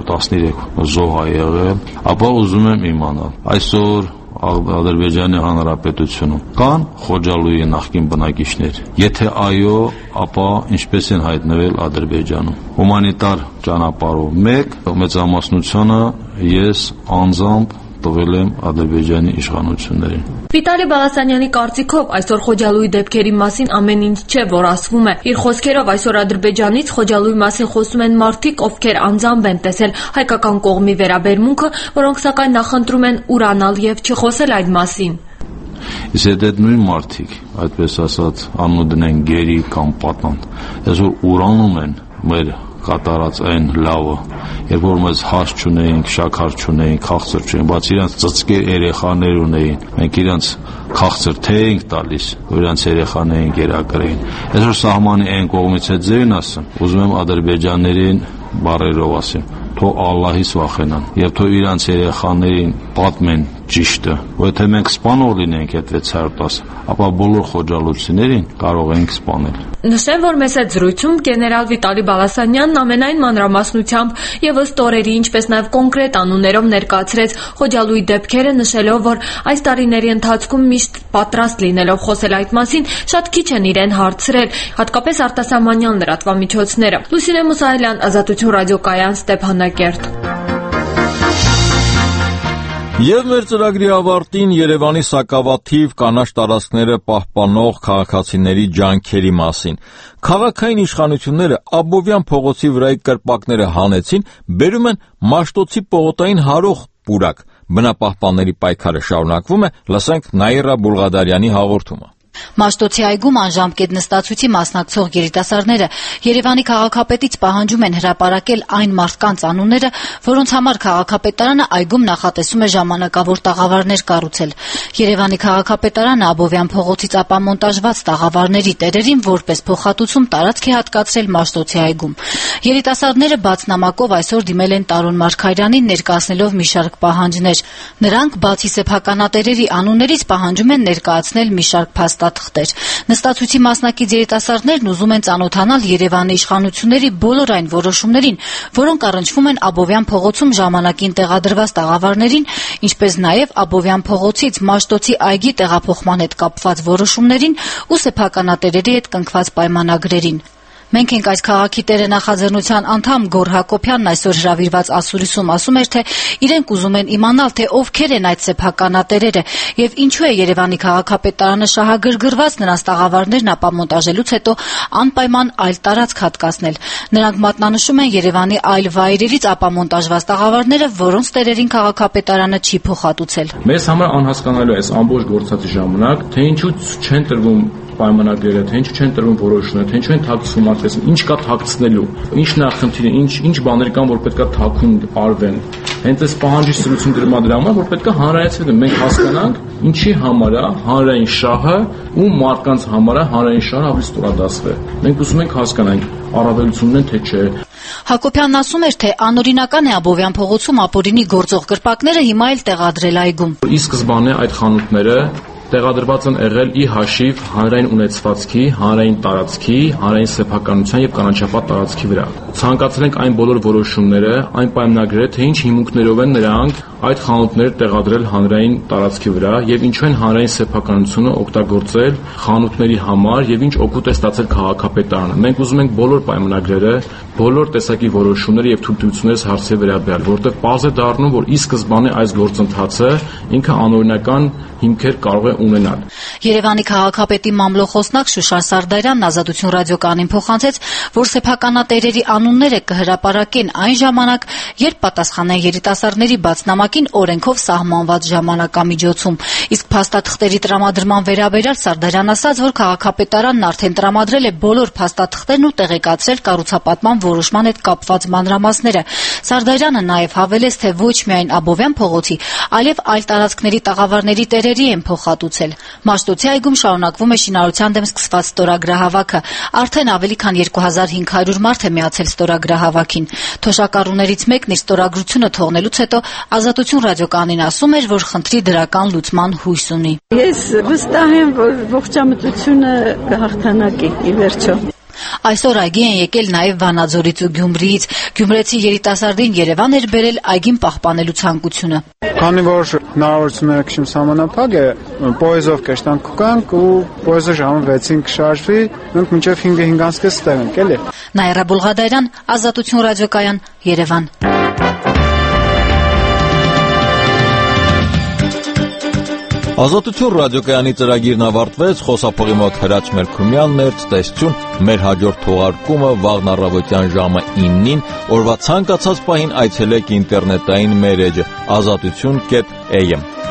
613 զոհ է եղել, ապա ուզում եմ իմանալ։ Այսօր Ադրբեջանի Հանրապետությունում կան Խոջալույի նախկին բնակիչներ։ Եթե այո, ապա ինչպես են հայտնվել Ադրբեջանում։ Հումանիտար ճանապարհով մեծամասնությունը ես անձամբ տվել եմ Ադրբեջանի իշխանություններին։ Վիտալի Բալասանյանի կարծիքով այսօր Խոջալույի դեպքերի մասին ամեն ինչ չէ, որ ասվում է։ Իր խոսքերով այսօր Ադրբեջանից Խոջալույի մասին խոսում են մարդիկ, ովքեր անձամբ են տեսել հայկական կողմի վերաբերմունքը, որոնք սակայն նախընտրում են ուրանալ եւ չխոսել այդ մասին։ Իսկ այդ նույն մարդիկ, այդպես ասած, անունը դնեն գերի կամ պատանդ, այսօր ուրանում են մեր կատարած այն լավը, երբ որ մեզ հաս չունեինք, շաքար չունեինք, քաղցր չունեինք, բայց իրանց ծծկեր երեխաներ ունեին, մենք իրանց քաղցր թե էինք տալիս, որ իրանց երեխաներին կերակրեին։ Այսօր սահմանի այն կողմից է ձերն ասում, ուզում եմ ադրբեջաներին բարերով ասեմ, թող Ալլահից վախենան եւ թող իրանց երեխաներին պատմեն ճիշտը, որ եթե մենք սպանող լինենք այդ 610, ապա բոլոր խոջալույցիներին կարող ենք սպանել։ Նշեմ, որ մեծ զրույցում գեներալ Վիտալի Բալասանյանն ամենայն մանրամասնությամբ եւ ըստ օրերի, ինչպես նաեւ կոնկրետ անուններով ներկայացրեց Խոջալույի դեպքերը, նշելով, որ այս տարիների ընթացքում միշտ պատրաստ լինելով խոսել այդ մասին, շատ քիչ են իրեն հարցրել, հատկապես արտասահմանյան լրատվամիջոցները։ Լուսինե Մուսայելյան, Ազատություն ռադիոկայան, Ստեփանակերտ։ Եվ մեր ծրագրի ավարտին Երևանի սակավաթիվ կանաչ տարածքները պահպանող քաղաքացիների ջանքերի մասին։ Քաղաքային իշխանությունները Աբովյան փողոցի վրայի կրպակները հանեցին, բերում են Մաշտոցի պողոտային հարող պուրակ։ Բնապահպանների պայքարը շարունակվում է, լսենք Նաիրա Բուլղադարյանի հաղորդումը։ Մաշտոցի այգում անժամկետ նստացույցի մասնակցող երիտասարդները Երևանի քաղաքապետից պահանջում են հրապարակել այն մարդկանց անունները, որոնց համար քաղաքապետարանը այգում նախատեսում է ժամանակավոր տաղավարներ կառուցել։ Երևանի քաղաքապետարանը Աբովյան փողոցից ապամոնտաժված տաղավարների տերերին որպես փոխհատուցում տարածք է հատկացրել Մաշտոցի այգում։ Երիտասարդները բաց նամակով այսօր դիմել են Տարոն Մարգարյանին ներկայացնելով մի շարք պահանջներ։ Նրանք բացի սեփականատերերի անուններից պահանջում են ներկայացնել մի շարք փաստաթղթեր։ Նստացույցի մասնակից երիտասարդներն ուզում են ծանոթանալ Երևանի իշխանությունների բոլոր այն որոշումներին, որոնք առնչվում են Աբովյան փողոցում ժամանակին տեղադրված տաղավարներին, ինչպես նաև Աբովյան փողոցից Մաշտոցի այգի տեղափոխման հետ կապված որոշումներին ու սեփականատերերի հետ կնքված պայմանագրերին։ Մենք ենք այս քաղաքի տերը նախաձեռնության անդամ Գոռ Հակոբյանն այսօր հրավիրված ասուլիսում ասում էր, թե իրենք ուզում են իմանալ, թե ովքեր են այդ սեփականատերերը եւ ինչու է Երևանի քաղաքապետարանը շահագրգռված նրանց տաղավարներն ապամոնտաժելուց հետո անպայման այլ տարածք հատկացնել։ Նրանք մատնանշում են Երևանի այլ վայրերից ապամոնտաժված տաղավարները, որոնց տերերին քաղաքապետարանը չի փոխհատուցել։ Մեզ համար անհասկանալի է այս ամբողջ գործածի ժամանակ, թե ինչու չեն տրվում պայմանագրերը, թե ինչու չեն տրվում որոշումները, թե ինչու են թաքցվում արդյոք, ինչ կա թաքցնելու, ինչ նախնդիրը, ինչ բաներ կան, որ պետքա թաքուն արվեն։ Հենց այս պահանջի սրություն դրումա դրա համար, որ պետքա հանրայացվեն, մենք հասկանանք, ինչի համար է հանրային շահը ու մարդկանց համար է հանրային շահը ավելի ստորադասվել։ Մենք ուզում ենք հասկանանք, առավելությունն է թե չէ։ Հակոբյանն ասում էր, թե անօրինական է Աբովյան փողոցում ապօրինի գործող կրպակները հիմա էլ տեղադրել այգում։ Ի սկզբանե այդ խանութները տեղադրված են եղել ի հաշիվ հանրային ունեցվածքի, հանրային տարածքի, հանրային սեփականության եւ կանաչապատ տարածքի վրա։ Ցանկացել ենք այն բոլոր որոշումները, այն պայմանագրերը, թե ինչ հիմունքներով են նրանք այդ խանութները տեղադրել հանրային տարածքի վրա եւ ինչու են հանրային սեփականությունը օգտագործել խանութների համար եւ ինչ օգուտ է ստացել քաղաքապետարանը։ Մենք ուզում ենք բոլոր պայմանագրերը, բոլոր տեսակի որոշումները եւ թույլտվությունները հարցի վերաբերյալ, որտեղ պարզ է դառնում, որ ի սկզբանե այս գործընթացը ինքը անօրինական հիմքեր կարող է ունենալ։ Երևանի քաղաքապետի մամլոխոսնակ Շուշան Սարդարյանն Ազատություն ռադիոկայանին փոխանցեց, որ սեփականատերերի անունները կհրապարակեն այն ժամանակ, երբ պատասխանեն երիտասարդների բացնամակին օրենքով սահմանված ժամանակամիջոցում։ Իսկ փաստաթղթերի տրամադրման վերաբերյալ Սարդարյանն ասաց, որ քաղաքապետարանն արդեն տրամադրել է բոլոր փաստաթղթերն ու տեղեկացրել կառուցապատման որոշման հետ կապված մանրամասները։ Սարդարյանը նաև հավելեց, թե ոչ միայն Աբովյան փողոցի, այլև այլ տարածքների տաղավարների տերերի են փոխհատուցել։ Մաշտոցի այգում շարունակվում է շինարարության դեմ սկսված ստորագրահավաքը։ Արդեն ավելի քան 2500 մարդ է միացել ստորագրահավաքին։ Թոշակառուներից մեկն իր ստորագրությունը թողնելուց հետո Ազատություն ռադիոկայանին ասում էր, որ խնդրի դրական լուծման հույս ունի։ Ես վստահ եմ, որ ողջամտությունը կհաղթանակի ի վերջո։ Այսօր այգի են եկել նաև Վանաձորից ու Գյումրիից։ Գյումրեցի երիտասարդին Երևան էր բերել այգին պահպանելու ցանկությունը։ Քանի որ հնարավորությունները քիչ սահմանափակ է, պոեզով կշտանք կանք ու պոեզը ժամը 6-ին կշարժվի, մենք մինչև 5:05 ստեղ ենք, էլի։ Նաիրա Բուլղադարյան, Ազատություն ռադիոկայան, Երևան։ Ազատություն ռադիոկայանի ծրագիրն ավարտվեց, խոսափողի մոտ Հրաչ Մելքումյանն էր, ցտեսություն, մեր հաջորդ թողարկումը վաղն առավոտյան ժամը 9-ին, օրվա ցանկացած պահին այցելեք ինտերնետային մեր էջը azatutyon.am